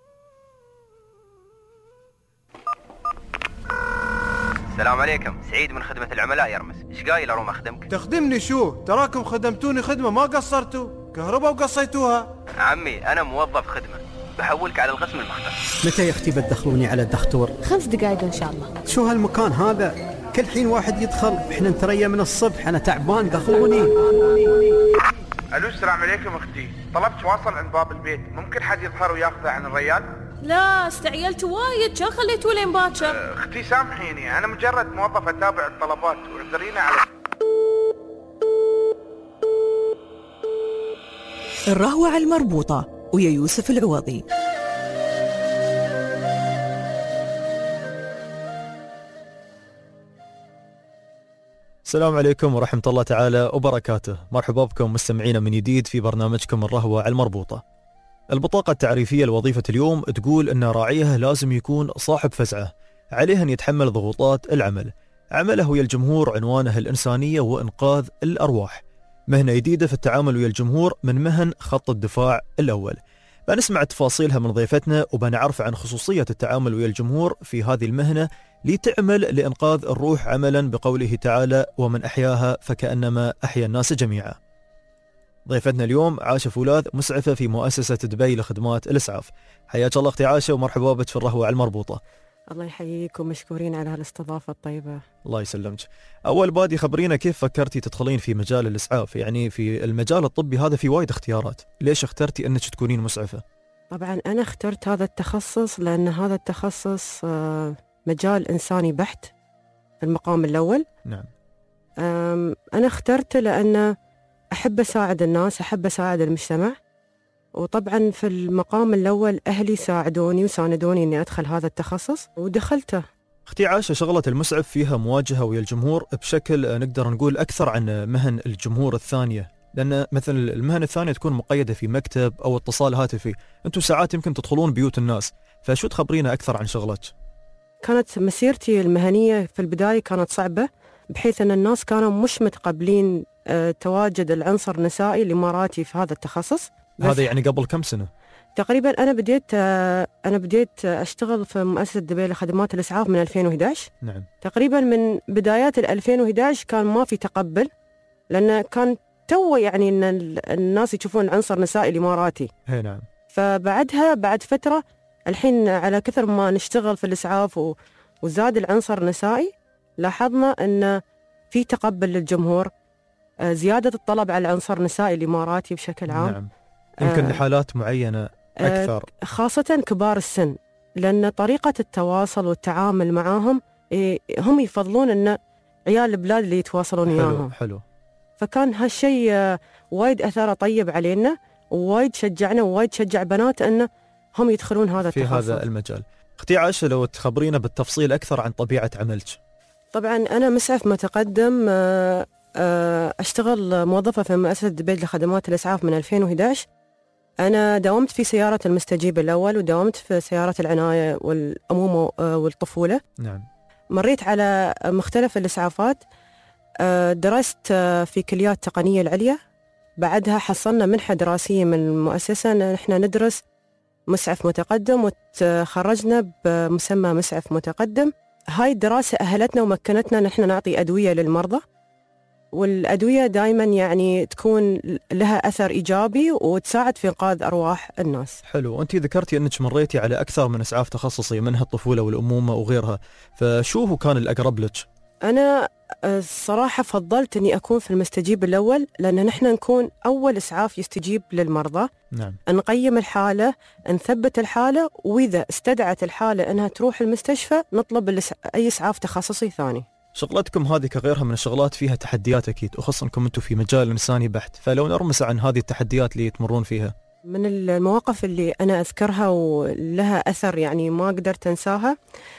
السلام عليكم، سعيد من خدمة العملاء يرمس. ايش قايل اروم اخدمك؟ تخدمني شو؟ تراكم خدمتوني خدمة ما قصرتوا، كهرباء وقصيتوها. عمي انا موظف خدمة، بحولك على القسم المختص. متى يا اختي بتدخلوني على الدكتور؟ خمس دقائق ان شاء الله. شو هالمكان هذا؟ كل حين واحد يدخل، احنا نتريا من الصبح، انا تعبان دخلوني. الو السلام عليكم اختي، طلبت واصل عند باب البيت، ممكن حد يظهر وياخذه عن الريال؟ لا استعجلت وايد، كان خليته لين باكر. اختي سامحيني، انا مجرد موظف اتابع الطلبات واعذريني على الرهوة على المربوطة ويا يوسف العوضي. السلام عليكم ورحمة الله تعالى وبركاته. مرحبا بكم مستمعين من جديد في برنامجكم الرهوة على المربوطة. البطاقة التعريفية لوظيفة اليوم تقول أن راعيها لازم يكون صاحب فزعة، عليه أن يتحمل ضغوطات العمل. عمله ويا الجمهور عنوانه الإنسانية وإنقاذ الأرواح. مهنة جديدة في التعامل ويا الجمهور من مهن خط الدفاع الأول. بنسمع تفاصيلها من ضيفتنا وبنعرف عن خصوصية التعامل ويا الجمهور في هذه المهنة لتعمل لإنقاذ الروح، عملا بقوله تعالى: ومن أحياها فكأنما أحيا الناس جميعا. ضيفتنا اليوم عاشة فولاذ، مسعفة في مؤسسة دبي لخدمات الإسعاف. حياك الله أختي عاشة ومرحبا بك في الرهوة على المربوطة. الله يحييك ومشكورين على هالاستضافة الطيبة. الله يسلمك. أول بادي خبرينا كيف فكرتي تدخلين في مجال الإسعاف؟ يعني في المجال الطبي هذا في وايد اختيارات، ليش اخترتي أنك تكونين مسعفة؟ طبعا أنا اخترت هذا التخصص لأن هذا التخصص مجال إنساني بحت في المقام الأول. نعم. أنا اخترته لأن أحب أساعد الناس، أحب أساعد المجتمع، وطبعا في المقام الأول أهلي ساعدوني وساندوني أني أدخل هذا التخصص ودخلته. اختي عاشة، شغلة المسعف فيها مواجهة ويا الجمهور بشكل نقدر نقول أكثر عن مهن الجمهور الثانية، لأن مثل المهن الثانية تكون مقيدة في مكتب أو اتصال هاتفي، أنتم ساعات يمكن تدخلون بيوت الناس، فشو تخبرينا أكثر عن شغلك؟ كانت مسيرتي المهنية في البداية كانت صعبة، بحيث أن الناس كانوا مش متقبلين أه تواجد العنصر النسائي الإماراتي في هذا التخصص. هذا يعني قبل كم سنة؟ تقريبا أنا بديت أه أنا بديت أشتغل في مؤسسة دبي لخدمات الإسعاف من ألفين وإحدى عشر. نعم. تقريبا من بدايات ألفين وإحدى عشر كان ما في تقبل، لأن كان تو يعني أن الناس يشوفون العنصر النسائي الإماراتي. هي نعم. فبعدها بعد فترة الحين على كثر ما نشتغل في الإسعاف وزاد العنصر النسائي، لاحظنا أن في تقبل للجمهور، زيادة الطلب على العنصر النسائي الإماراتي بشكل عام. نعم. يمكن آه لحالات معينة أكثر، آه خاصة كبار السن، لأن طريقة التواصل والتعامل معهم إيه هم يفضلون أن عيال البلاد اللي يتواصلون وياهم. حلو. فكان هالشيء آه وايد أثره طيب علينا، ووايد شجعنا ووايد شجع بنات أن هم يدخلون هذا في التخصص. هذا المجال. اختي عاشة، لو تخبرينا بالتفصيل أكثر عن طبيعة عملك. طبعا أنا مسعف متقدم، أشتغل موظفة في مؤسسة دبي لخدمات الإسعاف من ألفين وإحدى عشر. أنا داومت في سيارة المستجيب الأول، وداومت في سيارة العناية والأمومة والطفولة. نعم. مريت على مختلف الإسعافات، درست في كليات التقنية العليا، بعدها حصلنا منحة دراسية من المؤسسة أن إحنا ندرس مسعف متقدم، وتخرجنا بمسمى مسعف متقدم. هاي الدراسة أهلتنا ومكنتنا نحن نعطي أدوية للمرضى، والأدوية دائما يعني تكون لها أثر إيجابي وتساعد في إنقاذ أرواح الناس. حلو. وأنت ذكرتي أنك مريتي على أكثر من إسعاف تخصصي، منها الطفولة والأمومة وغيرها، فشو هو كان الأقرب لك؟ أنا الصراحة فضلت أني أكون في المستجيب الأول، لأن نحن نكون أول إسعاف يستجيب للمرضى. نعم. نقيم الحالة، نثبت الحالة، وإذا استدعت الحالة أنها تروح المستشفى نطلب أي إسعاف تخصصي ثاني. شغلتكم هذه كغيرها من الشغلات فيها تحديات أكيد، وخاصة أنكم أنتم في مجال إنساني بحت، فلو نرمس عن هذه التحديات اللي تمرون فيها. من المواقف اللي أنا أذكرها ولها أثر يعني ما قدرت أنساها،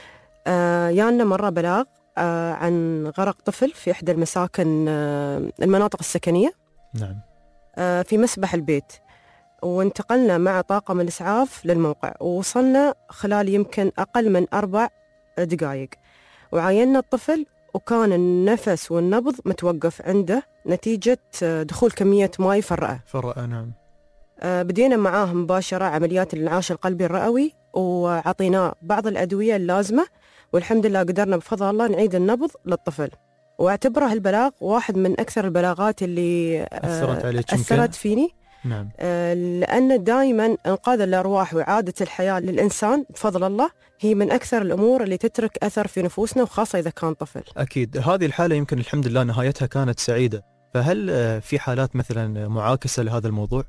آه يانا مرة بلاغ آه عن غرق طفل في إحدى المساكن آه المناطق السكنية. نعم. آه في مسبح البيت، وانتقلنا مع طاقم الإسعاف للموقع، ووصلنا خلال يمكن أقل من أربع دقائق، وعاينا الطفل وكان النفس والنبض متوقف عنده نتيجة دخول كمية ماء في الرئة. في الرئة نعم. آه بدينا معاه مباشرة عمليات الانعاش القلبي الرئوي، وعطيناه بعض الأدوية اللازمة، والحمد لله قدرنا بفضل الله نعيد النبض للطفل. واعتبره البلاغ واحد من أكثر البلاغات اللي أثرت, آه أثرت فيني. نعم. آه لأن دائما إنقاذ الأرواح وإعادة الحياة للإنسان بفضل الله هي من أكثر الأمور اللي تترك أثر في نفوسنا، وخاصة إذا كان طفل. أكيد. هذه الحالة يمكن الحمد لله نهايتها كانت سعيدة، فهل في حالات مثلا معاكسة لهذا الموضوع؟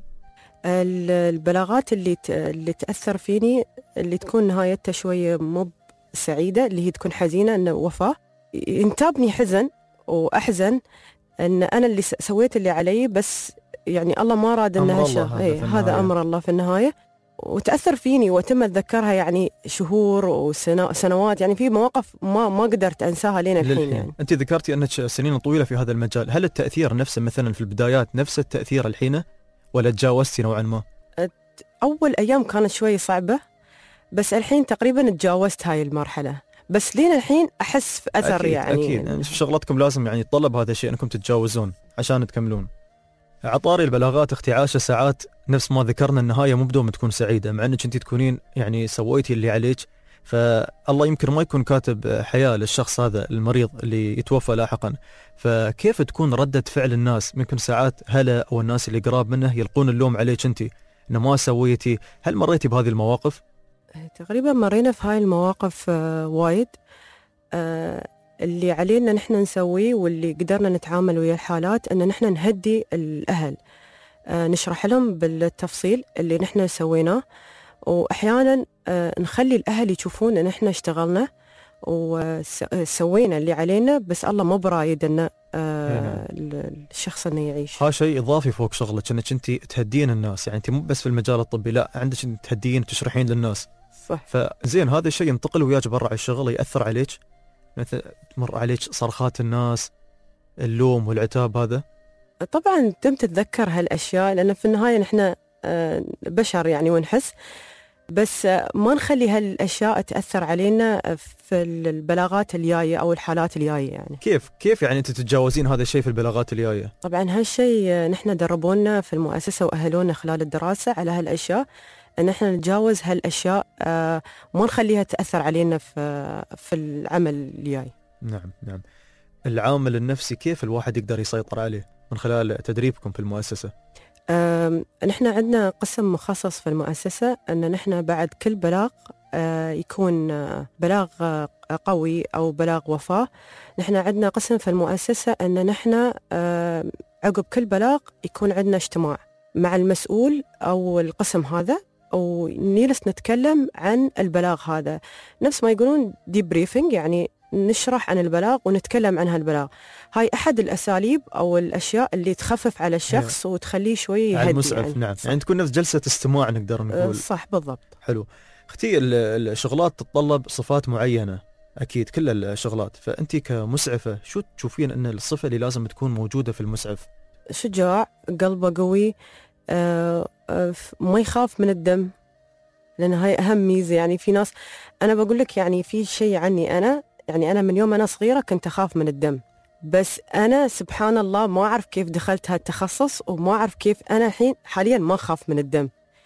البلاغات اللي اللي تأثر فيني اللي تكون نهايتها شوية مو سعيدة، اللي هي تكون حزينة، إنه وفاة. ينتابني حزن وأحزن أن أنا اللي سويت اللي علي، بس يعني الله ما راد أنها شيء. هذا أمر الله في النهاية، وتأثر فيني وتم أتذكرها يعني شهور وسنوات، يعني في مواقف ما ما قدرت أنساها لين الحين. يعني أنت ذكرتي أنك سنين طويلة في هذا المجال، هل التأثير نفسه مثلا في البدايات نفس التأثير الحين، ولا تجاوزتي نوعا ما؟ أول أيام كانت شوي صعبة، بس الحين تقريبا تجاوزت هاي المرحلة، بس لين الحين أحس في أثر. أكيد يعني أكيد يعني في شغلتكم لازم يعني يتطلب هذا الشيء أنكم تتجاوزون عشان تكملون. عطاري البلاغات اختي عاشة ساعات نفس ما ذكرنا النهاية مو بدوم تكون سعيدة، مع أنك أنت تكونين يعني سويتي اللي عليك، فالله يمكن ما يكون كاتب حياة للشخص هذا المريض اللي يتوفى لاحقا، فكيف تكون ردة فعل الناس؟ ممكن ساعات هلا أو الناس اللي قراب منه يلقون اللوم عليك أنت إنه ما سويتي. هل مريتي بهذه المواقف؟ تقريبا مرينا في هاي المواقف آه وايد. آه اللي علينا نحن نسويه واللي قدرنا نتعامل ويا الحالات أن نحن نهدي الأهل، آه نشرح لهم بالتفصيل اللي نحن سويناه، وأحيانا آه نخلي الأهل يشوفون أن نحن اشتغلنا وسوينا اللي علينا، بس الله مو برايد أن آه الشخص أنه يعيش. ها شيء إضافي فوق شغلك أنك أنت تهدين الناس، يعني أنت مو بس في المجال الطبي، لا عندك تهدين تشرحين للناس. صح. فزين هذا الشيء ينتقل وياك برا على الشغل، يأثر عليك، مثل تمر عليك صرخات الناس، اللوم والعتاب هذا؟ طبعا تم تتذكر هالأشياء، لأن في النهاية نحن بشر يعني ونحس، بس ما نخلي هالأشياء تأثر علينا في البلاغات الجاية أو الحالات الجاية. يعني كيف كيف يعني أنت تتجاوزين هذا الشيء في البلاغات الجاية؟ طبعا هالشيء نحن دربونا في المؤسسة وأهلونا خلال الدراسة على هالأشياء، أن احنا نتجاوز هالأشياء، آه ما نخليها تأثر علينا في في العمل الجاي. نعم نعم. العامل النفسي كيف الواحد يقدر يسيطر عليه من خلال تدريبكم في المؤسسة؟ آه نحن عندنا قسم مخصص في المؤسسة أن نحن بعد كل بلاغ آه يكون آه بلاغ آه قوي أو بلاغ وفاة، نحن عندنا قسم في المؤسسة أن نحن آه عقب كل بلاغ يكون عندنا اجتماع مع المسؤول أو القسم هذا، ونجلس نتكلم عن البلاغ هذا، نفس ما يقولون دي بريفنج، يعني نشرح عن البلاغ ونتكلم عن هالبلاغ. هاي أحد الأساليب أو الأشياء اللي تخفف على الشخص هي. وتخليه شوي يهدي. على المسعف. يعني. نعم. يعني تكون نفس جلسة استماع نقدر نقول. صح بالضبط. حلو. اختي الشغلات تتطلب صفات معينة أكيد كل الشغلات، فأنت كمسعفة شو تشوفين أن الصفة اللي لازم تكون موجودة في المسعف؟ شجاع، قلبه قوي، آه آه ما يخاف من الدم، لأن هاي أهم ميزة. يعني في ناس، أنا بقول لك يعني في شيء عني أنا، يعني أنا من يوم أنا صغيرة كنت أخاف من الدم، بس أنا سبحان الله ما أعرف كيف دخلت هالتخصص، وما أعرف كيف أنا الحين حاليا ما أخاف من الدم.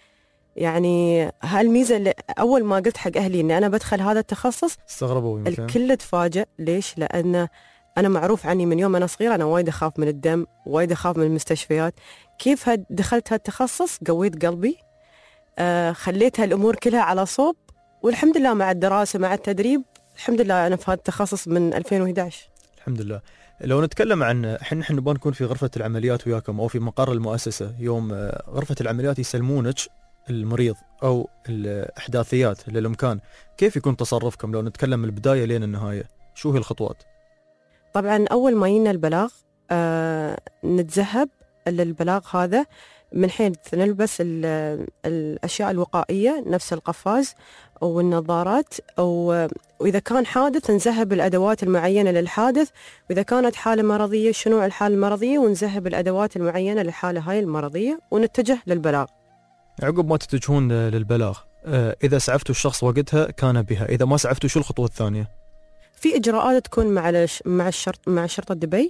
يعني هالميزة اللي أول ما قلت حق أهلي إني أنا بدخل هذا التخصص استغربوا يمكن. الكل تفاجأ. ليش؟ لأن أنا معروف عني من يوم أنا صغيرة أنا وايد أخاف من الدم، وايد أخاف من المستشفيات. كيف دخلت هالتخصص؟ قويت قلبي، آه خليت هالأمور كلها على صوب، والحمد لله مع الدراسة مع التدريب الحمد لله أنا في هذا التخصص من ألفين وإحدى عشر. الحمد لله. لو نتكلم عن احنا احنا نبغى نكون في غرفة العمليات وياكم أو في مقر المؤسسة، يوم غرفة العمليات يسلمونك المريض أو الإحداثيات للإمكان، كيف يكون تصرفكم لو نتكلم من البداية لين النهاية؟ شو هي الخطوات؟ طبعا أول ما ينا البلاغ آه نتذهب للبلاغ هذا من حيث نلبس الأشياء الوقائية نفس القفاز أو النظارات، أو وإذا كان حادث نذهب الأدوات المعينة للحادث، وإذا كانت حالة مرضية شنو الحالة المرضية، ونذهب الأدوات المعينة للحالة هاي المرضية ونتجه للبلاغ. عقب ما تتجهون للبلاغ، إذا سعفتوا الشخص وقتها كان بها، إذا ما سعفتوا شو الخطوة الثانية؟ في إجراءات تكون مع مع الشرط مع شرطة دبي،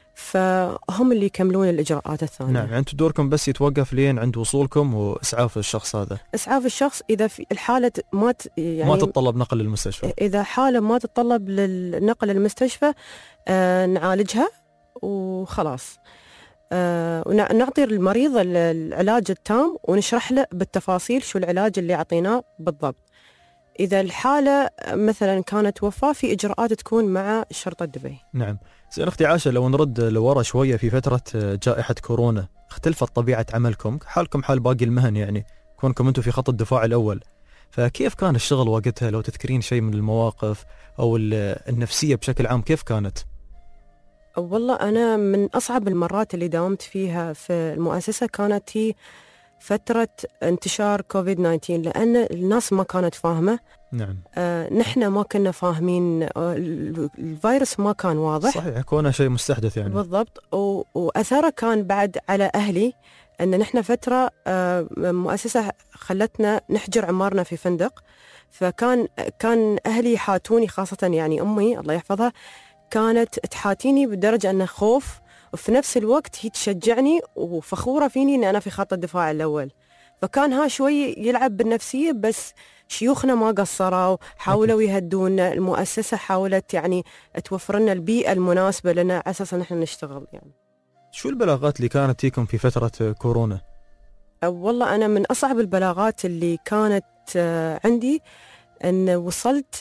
فهم اللي يكملون الإجراءات الثانية. نعم، أنتم دوركم بس يتوقف لين عند وصولكم وإسعاف الشخص هذا. إسعاف الشخص إذا في الحالة ما يعني ما تتطلب نقل للمستشفى. إذا حالة ما تتطلب للنقل للمستشفى آه نعالجها وخلاص، آه ونعطي المريض العلاج التام ونشرح له بالتفاصيل شو العلاج اللي عطيناه بالضبط. إذا الحالة مثلا كانت وفاة في إجراءات تكون مع شرطة دبي. نعم. زين أختي عاشة، لو نرد لورا شوية في فترة جائحة كورونا، اختلفت طبيعة عملكم، حالكم حال باقي المهن يعني، كونكم أنتم في خط الدفاع الأول، فكيف كان الشغل وقتها؟ لو تذكرين شيء من المواقف أو النفسية بشكل عام كيف كانت؟ والله أنا من أصعب المرات اللي داومت فيها في المؤسسة كانت هي فترة انتشار كوفيد تسعة عشر، لأن الناس ما كانت فاهمة. نعم. آه نحن ما كنا فاهمين، آه الفيروس ما كان واضح. صحيح، كونه شيء مستحدث يعني. بالضبط، وأثره كان بعد على أهلي، أن نحن فترة آه مؤسسة خلتنا نحجر عمارنا في فندق، فكان كان أهلي يحاتوني، خاصة يعني أمي الله يحفظها كانت تحاتيني بدرجة أنه خوف، وفي نفس الوقت هي تشجعني وفخورة فيني أن أنا في خط الدفاع الأول، فكان ها شوي يلعب بالنفسية، بس شيوخنا ما قصروا، حاولوا يهدونا، المؤسسة حاولت يعني توفر لنا البيئة المناسبة لنا على أساس نحن نشتغل يعني. شو البلاغات اللي كانت تيكم في فترة كورونا؟ والله أنا من أصعب البلاغات اللي كانت عندي أن وصلت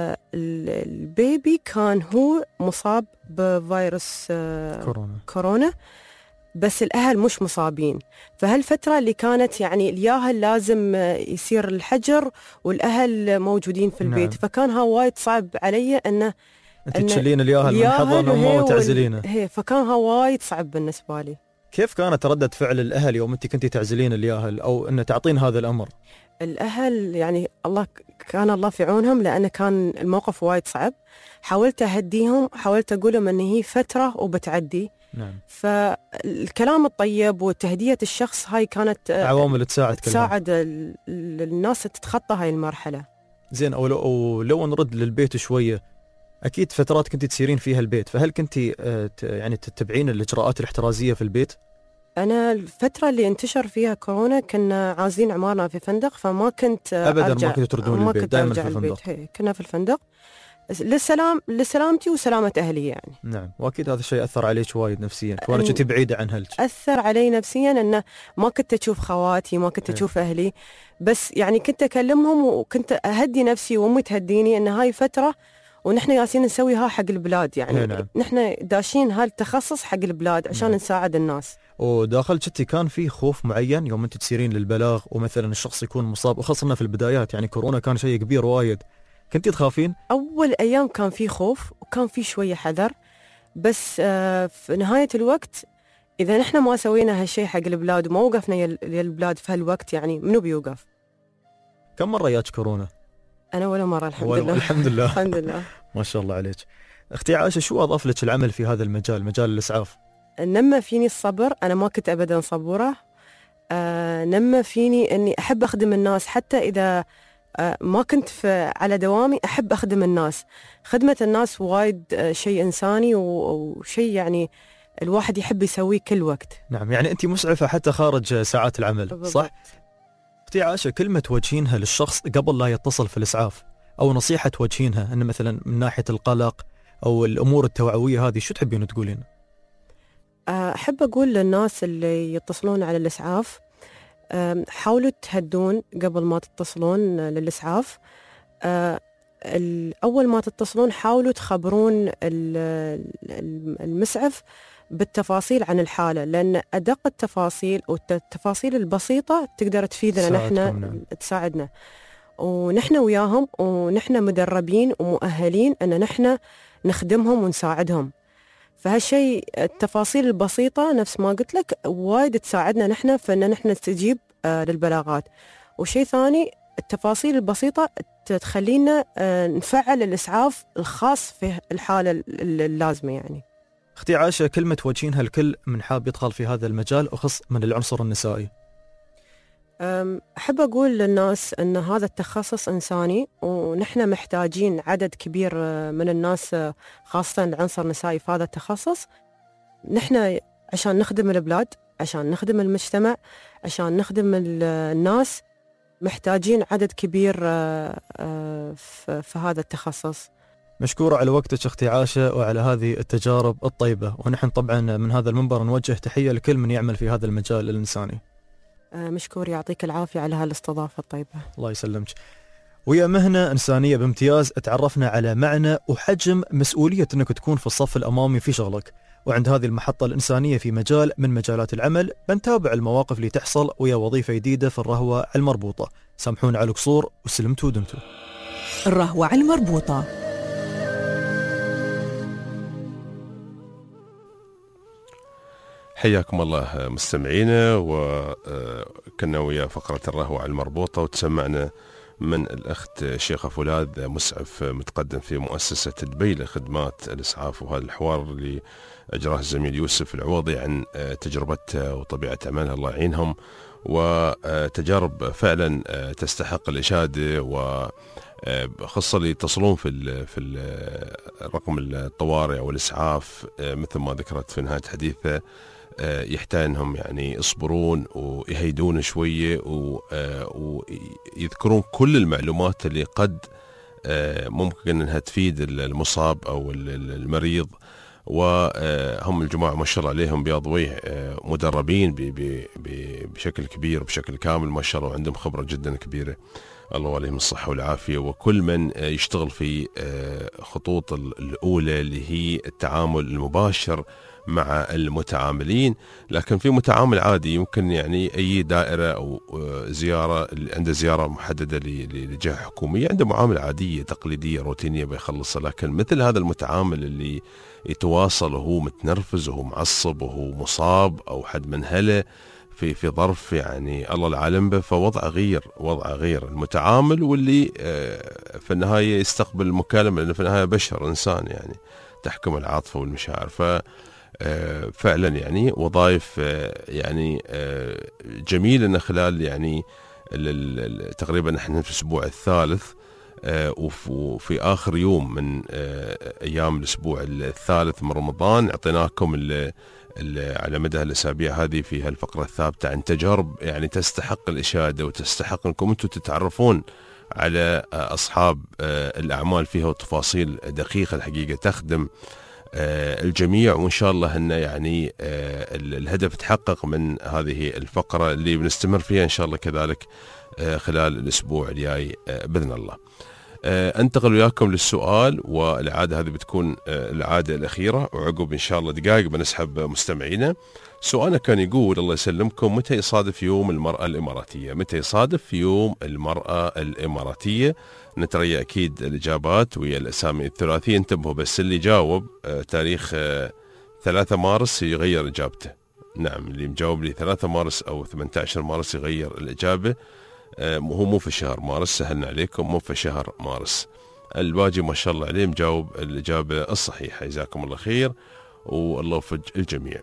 البيبي كان هو مصاب بفيروس كورونا. كورونا بس الأهل مش مصابين. فهالفترة اللي كانت يعني الياهل لازم يصير الحجر والأهل موجودين في البيت. نعم. فكان ها وايد صعب علي أنه أنت تشيلين الياهل من حضن أمه وتعزلينه. هي فكان ها وايد صعب بالنسبة لي. كيف كانت ردة فعل الأهل يوم أنت كنتي تعزلين الياهل أو أن تعطين هذا الأمر؟ الأهل يعني الله كان الله في عونهم، لأن كان الموقف وايد صعب. حاولت أهديهم، حاولت أقولهم أن هي فترة وبتعدي. نعم. فالكلام الطيب وتهدية الشخص هاي كانت عوامل تساعد تساعد الناس تتخطى هاي المرحلة. زين، أو لو, أو لو نرد للبيت شوية، أكيد فترات كنت تسيرين فيها البيت، فهل كنت يعني تتبعين الإجراءات الاحترازية في البيت؟ أنا الفترة اللي انتشر فيها كورونا كنا عازلين عمارنا في فندق، فما كنت أبداً أرجع. ما كنت تردون البيت، دائما في الفندق. كنا في الفندق للسلام لسلامتي وسلامة أهلي يعني. نعم، وأكيد هذا الشيء أثر عليك وايد نفسيا، كونك كنت بعيدة عن أهلك. أثر علي نفسيا أنه ما كنت أشوف خواتي، ما كنت أشوف أهلي، بس يعني كنت أكلمهم وكنت أهدي نفسي وأمي تهديني أن هاي فترة ونحن ياسين نسويها حق البلاد يعني. نعم. نحن داشين هالتخصص حق البلاد عشان نعم. نساعد الناس. وداخل شتي كان في خوف معين يوم أنت تسيرين للبلاغ ومثلا الشخص يكون مصاب، وخاصة في البدايات يعني كورونا كان شيء كبير وايد، كنتي تخافين؟ أول أيام كان في خوف وكان في شوية حذر، بس آه في نهاية الوقت إذا نحن ما سوينا هالشيء حق البلاد وما وقفنا يا البلاد في هالوقت يعني منو بيوقف؟ كم مرة جاتك كورونا؟ أنا ولا مرة الحمد لله. الحمد لله. الحمد لله. ما شاء الله عليك. أختي عائشة، شو أضاف لك العمل في هذا المجال، مجال الإسعاف؟ نمى فيني الصبر، أنا ما كنت أبدا صبورة. آه نمى فيني أني أحب أخدم الناس، حتى إذا آه ما كنت في على دوامي أحب أخدم الناس. خدمة الناس وايد آه شيء إنساني وشيء يعني الواحد يحب يسويه كل وقت. نعم، يعني أنت مسعفة حتى خارج ساعات العمل. بالضبط. صح؟ أختي عائشة، كلمة توجهينها للشخص قبل لا يتصل في الإسعاف، أو نصيحة توجهينها أن مثلا من ناحية القلق أو الأمور التوعوية هذه، شو تحبين تقولين؟ أحب أقول للناس اللي يتصلون على الإسعاف حاولوا تهدون قبل ما تتصلون للإسعاف. أول ما تتصلون حاولوا تخبرون المسعف بالتفاصيل عن الحالة، لأن أدق التفاصيل والتفاصيل البسيطة تقدر تفيدنا نحن، تساعدنا، ونحن وياهم، ونحن مدربين ومؤهلين أن نحن نخدمهم ونساعدهم. فهالشيء التفاصيل البسيطة نفس ما قلت لك وايد تساعدنا نحن في أن نحن نستجيب للبلاغات. وشيء ثاني، التفاصيل البسيطة تخلينا نفعل الإسعاف الخاص في الحالة اللازمة يعني. أختي عائشة، كلمة توجهينها الكل من حاب يدخل في هذا المجال وخص من العنصر النسائي؟ أحب أقول للناس أن هذا التخصص إنساني، ونحن محتاجين عدد كبير من الناس خاصة العنصر النسائي في هذا التخصص. نحن عشان نخدم البلاد، عشان نخدم المجتمع، عشان نخدم الناس، محتاجين عدد كبير في هذا التخصص. مشكورة على وقتك أختي عائشة وعلى هذه التجارب الطيبة، ونحن طبعا من هذا المنبر نوجه تحية لكل من يعمل في هذا المجال الإنساني. مشكور، يعطيك العافية على هالاستضافة الطيبة. الله يسلمك. ويا مهنة إنسانية بامتياز، تعرفنا على معنى وحجم مسؤولية أنك تكون في الصف الأمامي في شغلك، وعند هذه المحطة الإنسانية في مجال من مجالات العمل بنتابع المواقف اللي تحصل ويا وظيفة جديدة في الرهوة المربوطة. سامحونا على القصور وسلمتوا ودمتوا. الرهوة المربوطة. حياكم الله مستمعينا، وكنا ويا فقرة الرهوة المربوطة، وتسمعنا من الأخت شيخة فولاذ، مسعف متقدم في مؤسسة دبي لخدمات الإسعاف، وهذا الحوار اللي أجراه الزميل يوسف العوضي عن تجربتها وطبيعة عملها، الله يعينهم، وتجارب فعلا تستحق الإشادة، وخاصة اللي يتصلون في في الرقم الطوارئ أو الإسعاف مثل ما ذكرت في نهاية حديثها. يحتاج انهم يعني يصبرون ويهيدون شويه ويذكرون كل المعلومات اللي قد ممكن انها تفيد المصاب او المريض. وهم الجماعه ما شاء الله عليهم بياض وجه مدربين بشكل كبير وبشكل كامل ما شاء الله، وعندهم خبره جدا كبيره، الله عليهم الصحه والعافيه. وكل من يشتغل في خطوط الاولى اللي هي التعامل المباشر مع المتعاملين، لكن في متعامل عادي يمكن يعني اي دائره او زياره عنده زياره محدده لجهه حكوميه عنده معامله عاديه تقليديه روتينيه بيخلصها. لكن مثل هذا المتعامل اللي يتواصل وهو متنرفز وهو معصب وهو مصاب او حد من هله في في ظرف يعني الله العالم به، فوضع غير وضع غير المتعامل واللي في النهايه يستقبل المكالمه، لانه في النهايه بشر انسان يعني تحكم العاطفه والمشاعر. ف فعلا يعني وظائف يعني جميل ان خلال يعني تقريبا احنا في الاسبوع الثالث وفي اخر يوم من ايام الاسبوع الثالث من رمضان اعطيناكم على مدى الاسابيع هذه في هالفقره الثابته عن تجارب يعني تستحق الاشاده وتستحق انكم انتم تتعرفون على اصحاب الاعمال فيها وتفاصيل دقيقه الحقيقه تخدم الجميع. وإن شاء الله أن يعني الهدف تحقق من هذه الفقرة اللي بنستمر فيها إن شاء الله كذلك خلال الأسبوع الجاي بإذن الله. أنتقل وياكم للسؤال، والعادة هذه بتكون العادة الأخيرة، وعقب إن شاء الله دقائق بنسحب مستمعينا. سؤالنا كان يقول الله يسلمكم، متى يصادف يوم المرأة الإماراتية؟ متى يصادف يوم المرأة الإماراتية؟ نتريا أكيد الإجابات ويا الأسامي الثلاثية. انتبهوا بس اللي جاوب تاريخ ثلاثة مارس يغير إجابته. نعم اللي مجاوب لي ثلاثة مارس أو ثمانية عشر مارس يغير الإجابة. هو مو في شهر مارس، سهلنا عليكم، مو في شهر مارس. الباقي ما شاء الله عليه مجاوب الإجابة الصحيحة، جزاكم الله خير والله يوفق الجميع.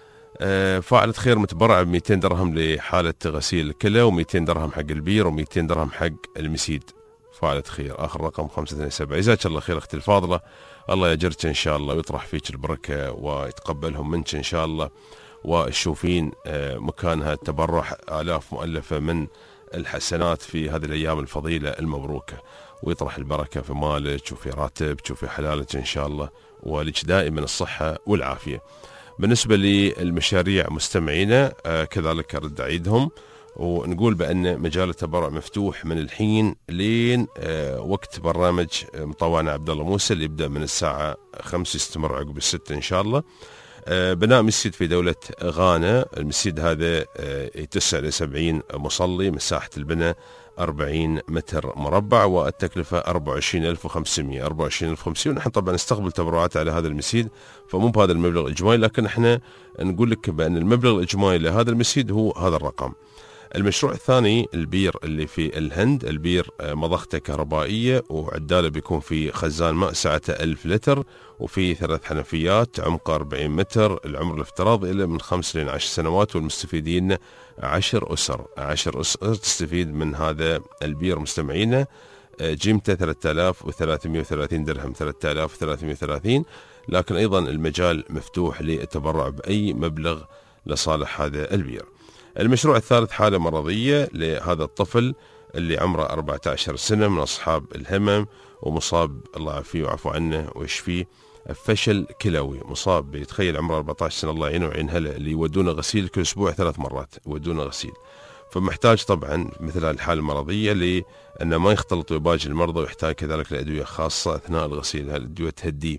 فاعلة خير متبرعة ب مئتين درهم لحالة غسيل الكلى، و200 درهم حق البير، و200 درهم حق المسيد. فاعلة خير آخر رقم خمسة اثنين سبعة. جزاك الله خير أختي الفاضلة، الله يجرك إن شاء الله ويطرح فيك البركة ويتقبلهم منك إن شاء الله، وتشوفين مكانها التبرع آلاف مؤلفة من الحسنات في هذه الأيام الفضيلة المبروكة، ويطرح البركة في مالك وفي راتبك وفي حلالك إن شاء الله، ولك دائما الصحة والعافية. بالنسبة للمشاريع مستمعينا كذلك أرد أعيدهم ونقول بأن مجال التبرع مفتوح من الحين لين وقت برنامج مطوعنا عبد الله موسى اللي يبدأ من الساعة خمسة يستمر عقب الستة إن شاء الله. بناء مسجد في دولة غانا، المسجد هذا يتسع لسبعين مصلي، مساحة البناء أربعين متر مربع، والتكلفة أربعة وعشرين ألف وخمسمئة أربعة وعشرين ألف وخمسمئة. ونحن طبعا نستقبل تبرعات على هذا المسجد، فمو بهذا المبلغ الإجمالي، لكن احنا نقول لك بأن المبلغ الإجمالي لهذا المسجد هو هذا الرقم. المشروع الثاني البير اللي في الهند، البير مضخته كهربائية وعداله بيكون في خزان ماء سعته ألف لتر، وفي ثلاث حنفيات عمقه أربعين متر، العمر الافتراضي إلى من خمس لين عشر سنوات، والمستفيدين عشر أسر عشر أسر تستفيد من هذا البير مستمعينا. قيمته ثلاثة آلاف وثلاثمئة وثلاثين درهم، ثلاثة آلاف وثلاثمئة وثلاثين. لكن أيضا المجال مفتوح للتبرع بأي مبلغ لصالح هذا البير. المشروع الثالث حالة مرضية لهذا الطفل اللي عمره أربعة عشر سنة من أصحاب الهمم، ومصاب الله يعافيه ويعفو عنه ويشفيه فشل كلوي، مصاب بيتخيل عمره أربعة عشر سنة الله يعينه ويعين هلا، اللي يودونه غسيل كل أسبوع ثلاث مرات يودونه غسيل. فمحتاج طبعا مثل هذه الحالة المرضية لأنه ما يختلط بباقي المرضى، ويحتاج كذلك لأدوية خاصة أثناء الغسيل، هالأدوية تهديه.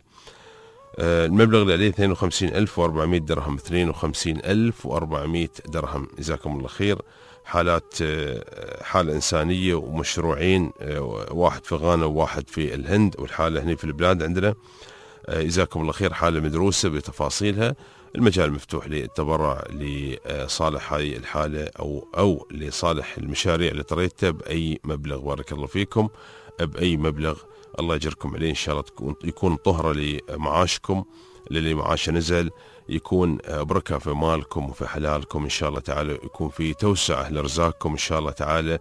المبلغ اللي عليه اثنين وخمسين ألف وأربعمئة درهم، اثنين وخمسين ألف وأربعمئة درهم، جزاكم الله خير. حالات حالة إنسانية ومشروعين، واحد في غانا وواحد في الهند، والحالة هنا في البلاد عندنا، جزاكم الله خير. حالة مدروسة بتفاصيلها. المجال مفتوح للتبرع لصالح هذه الحالة أو أو لصالح المشاريع اللي طريتها بأي مبلغ، بارك الله فيكم، بأي مبلغ الله يجركم عليه إن شاء الله، تكون يكون طهرة لمعاشكم، للي معاشه نزل يكون بركة في مالكم وفي حلالكم إن شاء الله تعالى، يكون في توسعة لرزاقكم إن شاء الله تعالى.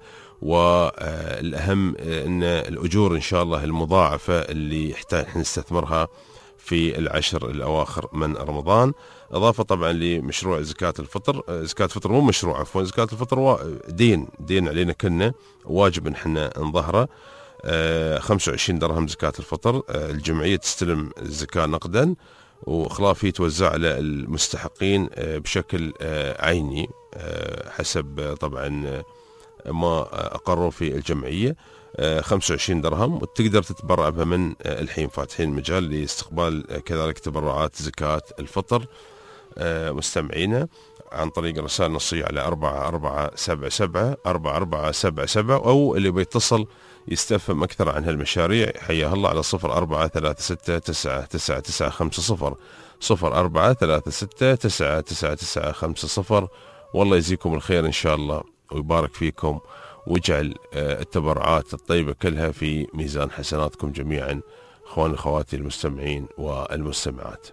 والأهم أن الأجور إن شاء الله المضاعفة اللي يحتاج نستثمرها في العشر الأواخر من رمضان، إضافة طبعا لمشروع زكاة الفطر. زكاة الفطر مو مشروع، عفوا، زكاة الفطر دين دين علينا كنا، واجب إن احنا نظهره. خمسة وعشرين درهم زكاة الفطر. الجمعية تستلم الزكاة نقدا، وخلاف هي توزع على المستحقين بشكل عيني حسب طبعا ما أقروا في الجمعية. خمسة وعشرين درهم، وتقدر تتبرع بها من الحين، فاتحين مجال لاستقبال كذلك تبرعات زكاة الفطر مستمعينا عن طريق رسائل نصية على أربعة أربعة سبعة سبعة أربعة أربعة سبعة سبعة، أو اللي بيتصل يستفهم أكثر عن هالمشاريع حياه الله على صفر أربعة ثلاثة ستة تسعة تسعة تسعة خمسة صفر صفر أربعة ثلاثة ستة تسعة تسعة تسعة خمسة صفر. والله يجزيكم الخير إن شاء الله ويبارك فيكم، ويجعل التبرعات الطيبة كلها في ميزان حسناتكم جميعا اخواني اخواتي المستمعين والمستمعات.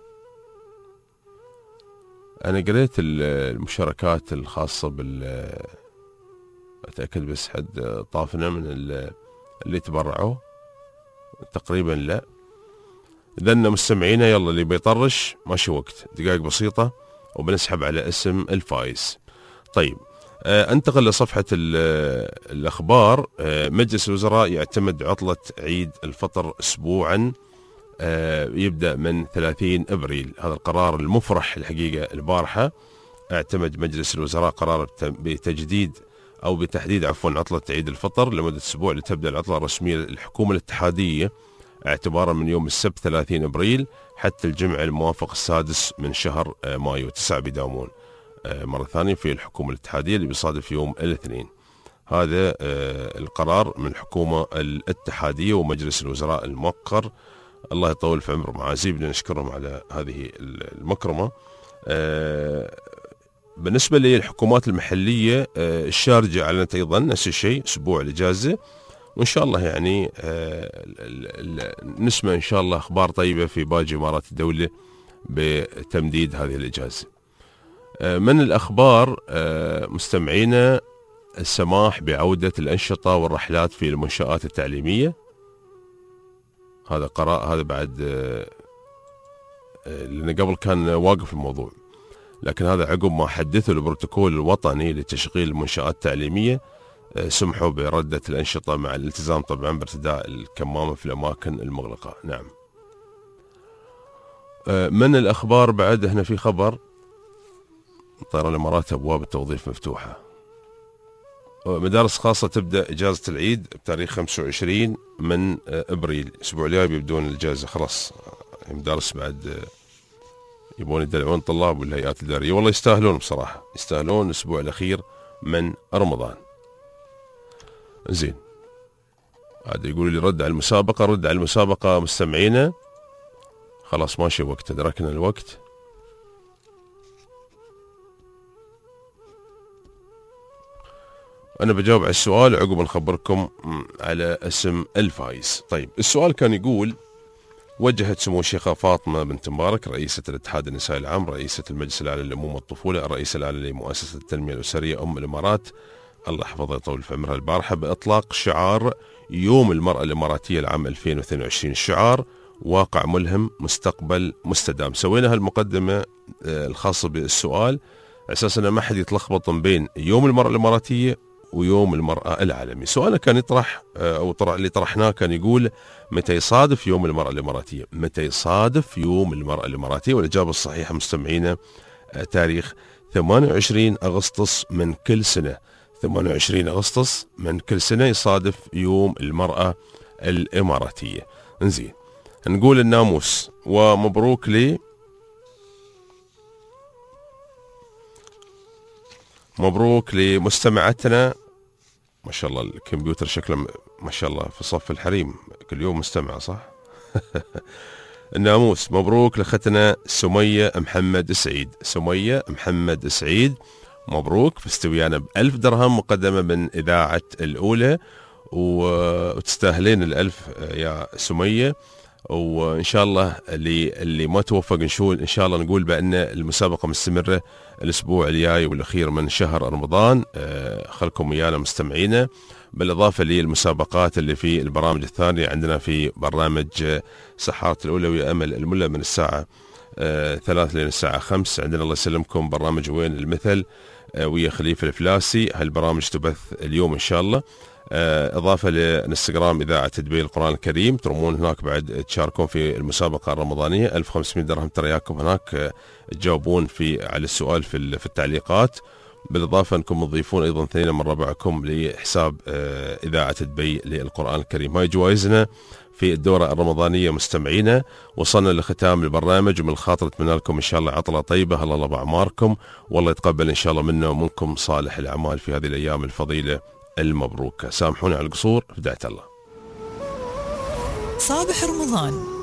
انا قريت المشاركات الخاصة بال اتأكد بس حد طافنا من اللي تبرعوا تقريبا، لا اذن مستمعينا يلا اللي بيطرش ماشي وقت، دقائق بسيطة وبنسحب على اسم الفايز. طيب انتقل لصفحة الأخبار. مجلس الوزراء يعتمد عطلة عيد الفطر أسبوعا يبدأ من ثلاثين أبريل. هذا القرار المفرح الحقيقة. البارحة اعتمد مجلس الوزراء قرار بتجديد أو بتحديد عفوا عطلة عيد الفطر لمدة أسبوع لتبدأ العطلة الرسمية للحكومة الاتحادية اعتبارا من يوم السبت ثلاثين أبريل حتى الجمعة الموافق السادس من شهر مايو. تسعة بيداومون مرة ثانية في الحكومة الاتحادية اللي بيصادف يوم الاثنين. هذا القرار من الحكومة الاتحادية ومجلس الوزراء الموقر، الله يطول في عمر معازيب، نشكرهم على هذه المكرمة. بالنسبة للحكومات المحلية الشارجة أعلنت أيضا نفس الشيء، أسبوع الإجازة، وإن شاء الله يعني نسمع إن شاء الله أخبار طيبة في باقي إمارات الدولة بتمديد هذه الإجازة. من الأخبار مستمعينا السماح بعودة الأنشطة والرحلات في المنشآت التعليمية. هذا قرار، هذا بعد لأن قبل كان واقف الموضوع، لكن هذا عقب ما حدثوا البروتوكول الوطني لتشغيل المنشآت التعليمية سمحوا بردة الأنشطة مع الالتزام طبعا بارتداء الكمامة في الأماكن المغلقة. نعم. من الأخبار بعد هنا في خبر طيران الإمارات أبواب التوظيف مفتوحة. مدارس خاصة تبدأ إجازة العيد بتاريخ خمسة وعشرين من أبريل. الأسبوع الجاي بيبدون الإجازة خلاص. مدارس بعد يبون يدلعون طلاب والهيئات الإدارية، والله يستاهلون بصراحة، يستاهلون الأسبوع الأخير من رمضان. زين، هذا يقول لي رد على المسابقة. رد على المسابقة مستمعينا، خلاص ماشي وقت، أدركنا الوقت. أنا بجاوب على السؤال عقب نخبركم على اسم الفايز. طيب السؤال كان يقول: وجهت سمو الشيخة فاطمة بنت مبارك رئيسة الاتحاد النسائي العام، رئيسة المجلس الأعلى للأمومة والطفولة، الرئيس الأعلى لمؤسسة التنمية الأسرية أم الإمارات، الله يحفظها ويطول في عمرها، البارحة بإطلاق شعار يوم المرأة الإماراتية العام ألفين واثنين وعشرين. الشعار واقع ملهم، مستقبل مستدام. سوينا هالمقدمة الخاصة بالسؤال أساسا ما حد يتلخبط بين يوم المرأة الإماراتية ويوم المرأة العالمي. سؤالنا كان يطرح أو طرح اللي طرحناه كان يقول: متى يصادف يوم المرأة الإماراتية؟ متى يصادف يوم المرأة الإماراتية؟ والإجابة الصحيحة مستمعينا تاريخ ثمانية وعشرين أغسطس من كل سنة. ثمانية وعشرين أغسطس من كل سنة يصادف يوم المرأة الإماراتية. انزين، نقول الناموس ومبروك لي مبروك لمستمعتنا، ما شاء الله الكمبيوتر شكله ما شاء الله في صف الحريم، كل يوم مستمع صح. الناموس مبروك لختنا سمية محمد سعيد. سمية محمد سعيد مبروك، فاستويانا بألف درهم مقدمة من إذاعة الأولى، وتستاهلين الألف يا سمية. وإن شاء الله اللي اللي ما توفق نشول إن شاء الله نقول بأن المسابقة مستمرة الأسبوع الجاي والأخير من شهر رمضان. خلكم ويانا مستمعينا، بالإضافة للمسابقات اللي في البرامج الثانية. عندنا في برنامج سحارة الأولوية أمل الملا من الساعة ثلاث لين الساعة خمس. عندنا الله يسلمكم برنامج وين المثل ويا خليفة الفلاسي. هالبرامج تبث اليوم إن شاء الله. إضافة لإنستغرام إذاعة تدبير القرآن الكريم، ترمون هناك بعد تشاركون في المسابقة الرمضانية ألف وخمسمائة درهم ترياكم هناك تجاوبون في على السؤال في في التعليقات. بالإضافة أنكم تضيفون أيضا اثنين من ربعكم لحساب إذاعة تدبير للقرآن الكريم. هاي جوائزنا في الدورة الرمضانية مستمعينا. وصلنا لختام البرنامج، ومن الخاطر اتمنى لكم إن شاء الله عطلة طيبة، الله بأعماركم، والله يتقبل إن شاء الله منا ومنكم صالح الأعمال في هذه الأيام الفضيلة المبروكة. سامحوني على القصور، في دعاية الله. صابح رمضان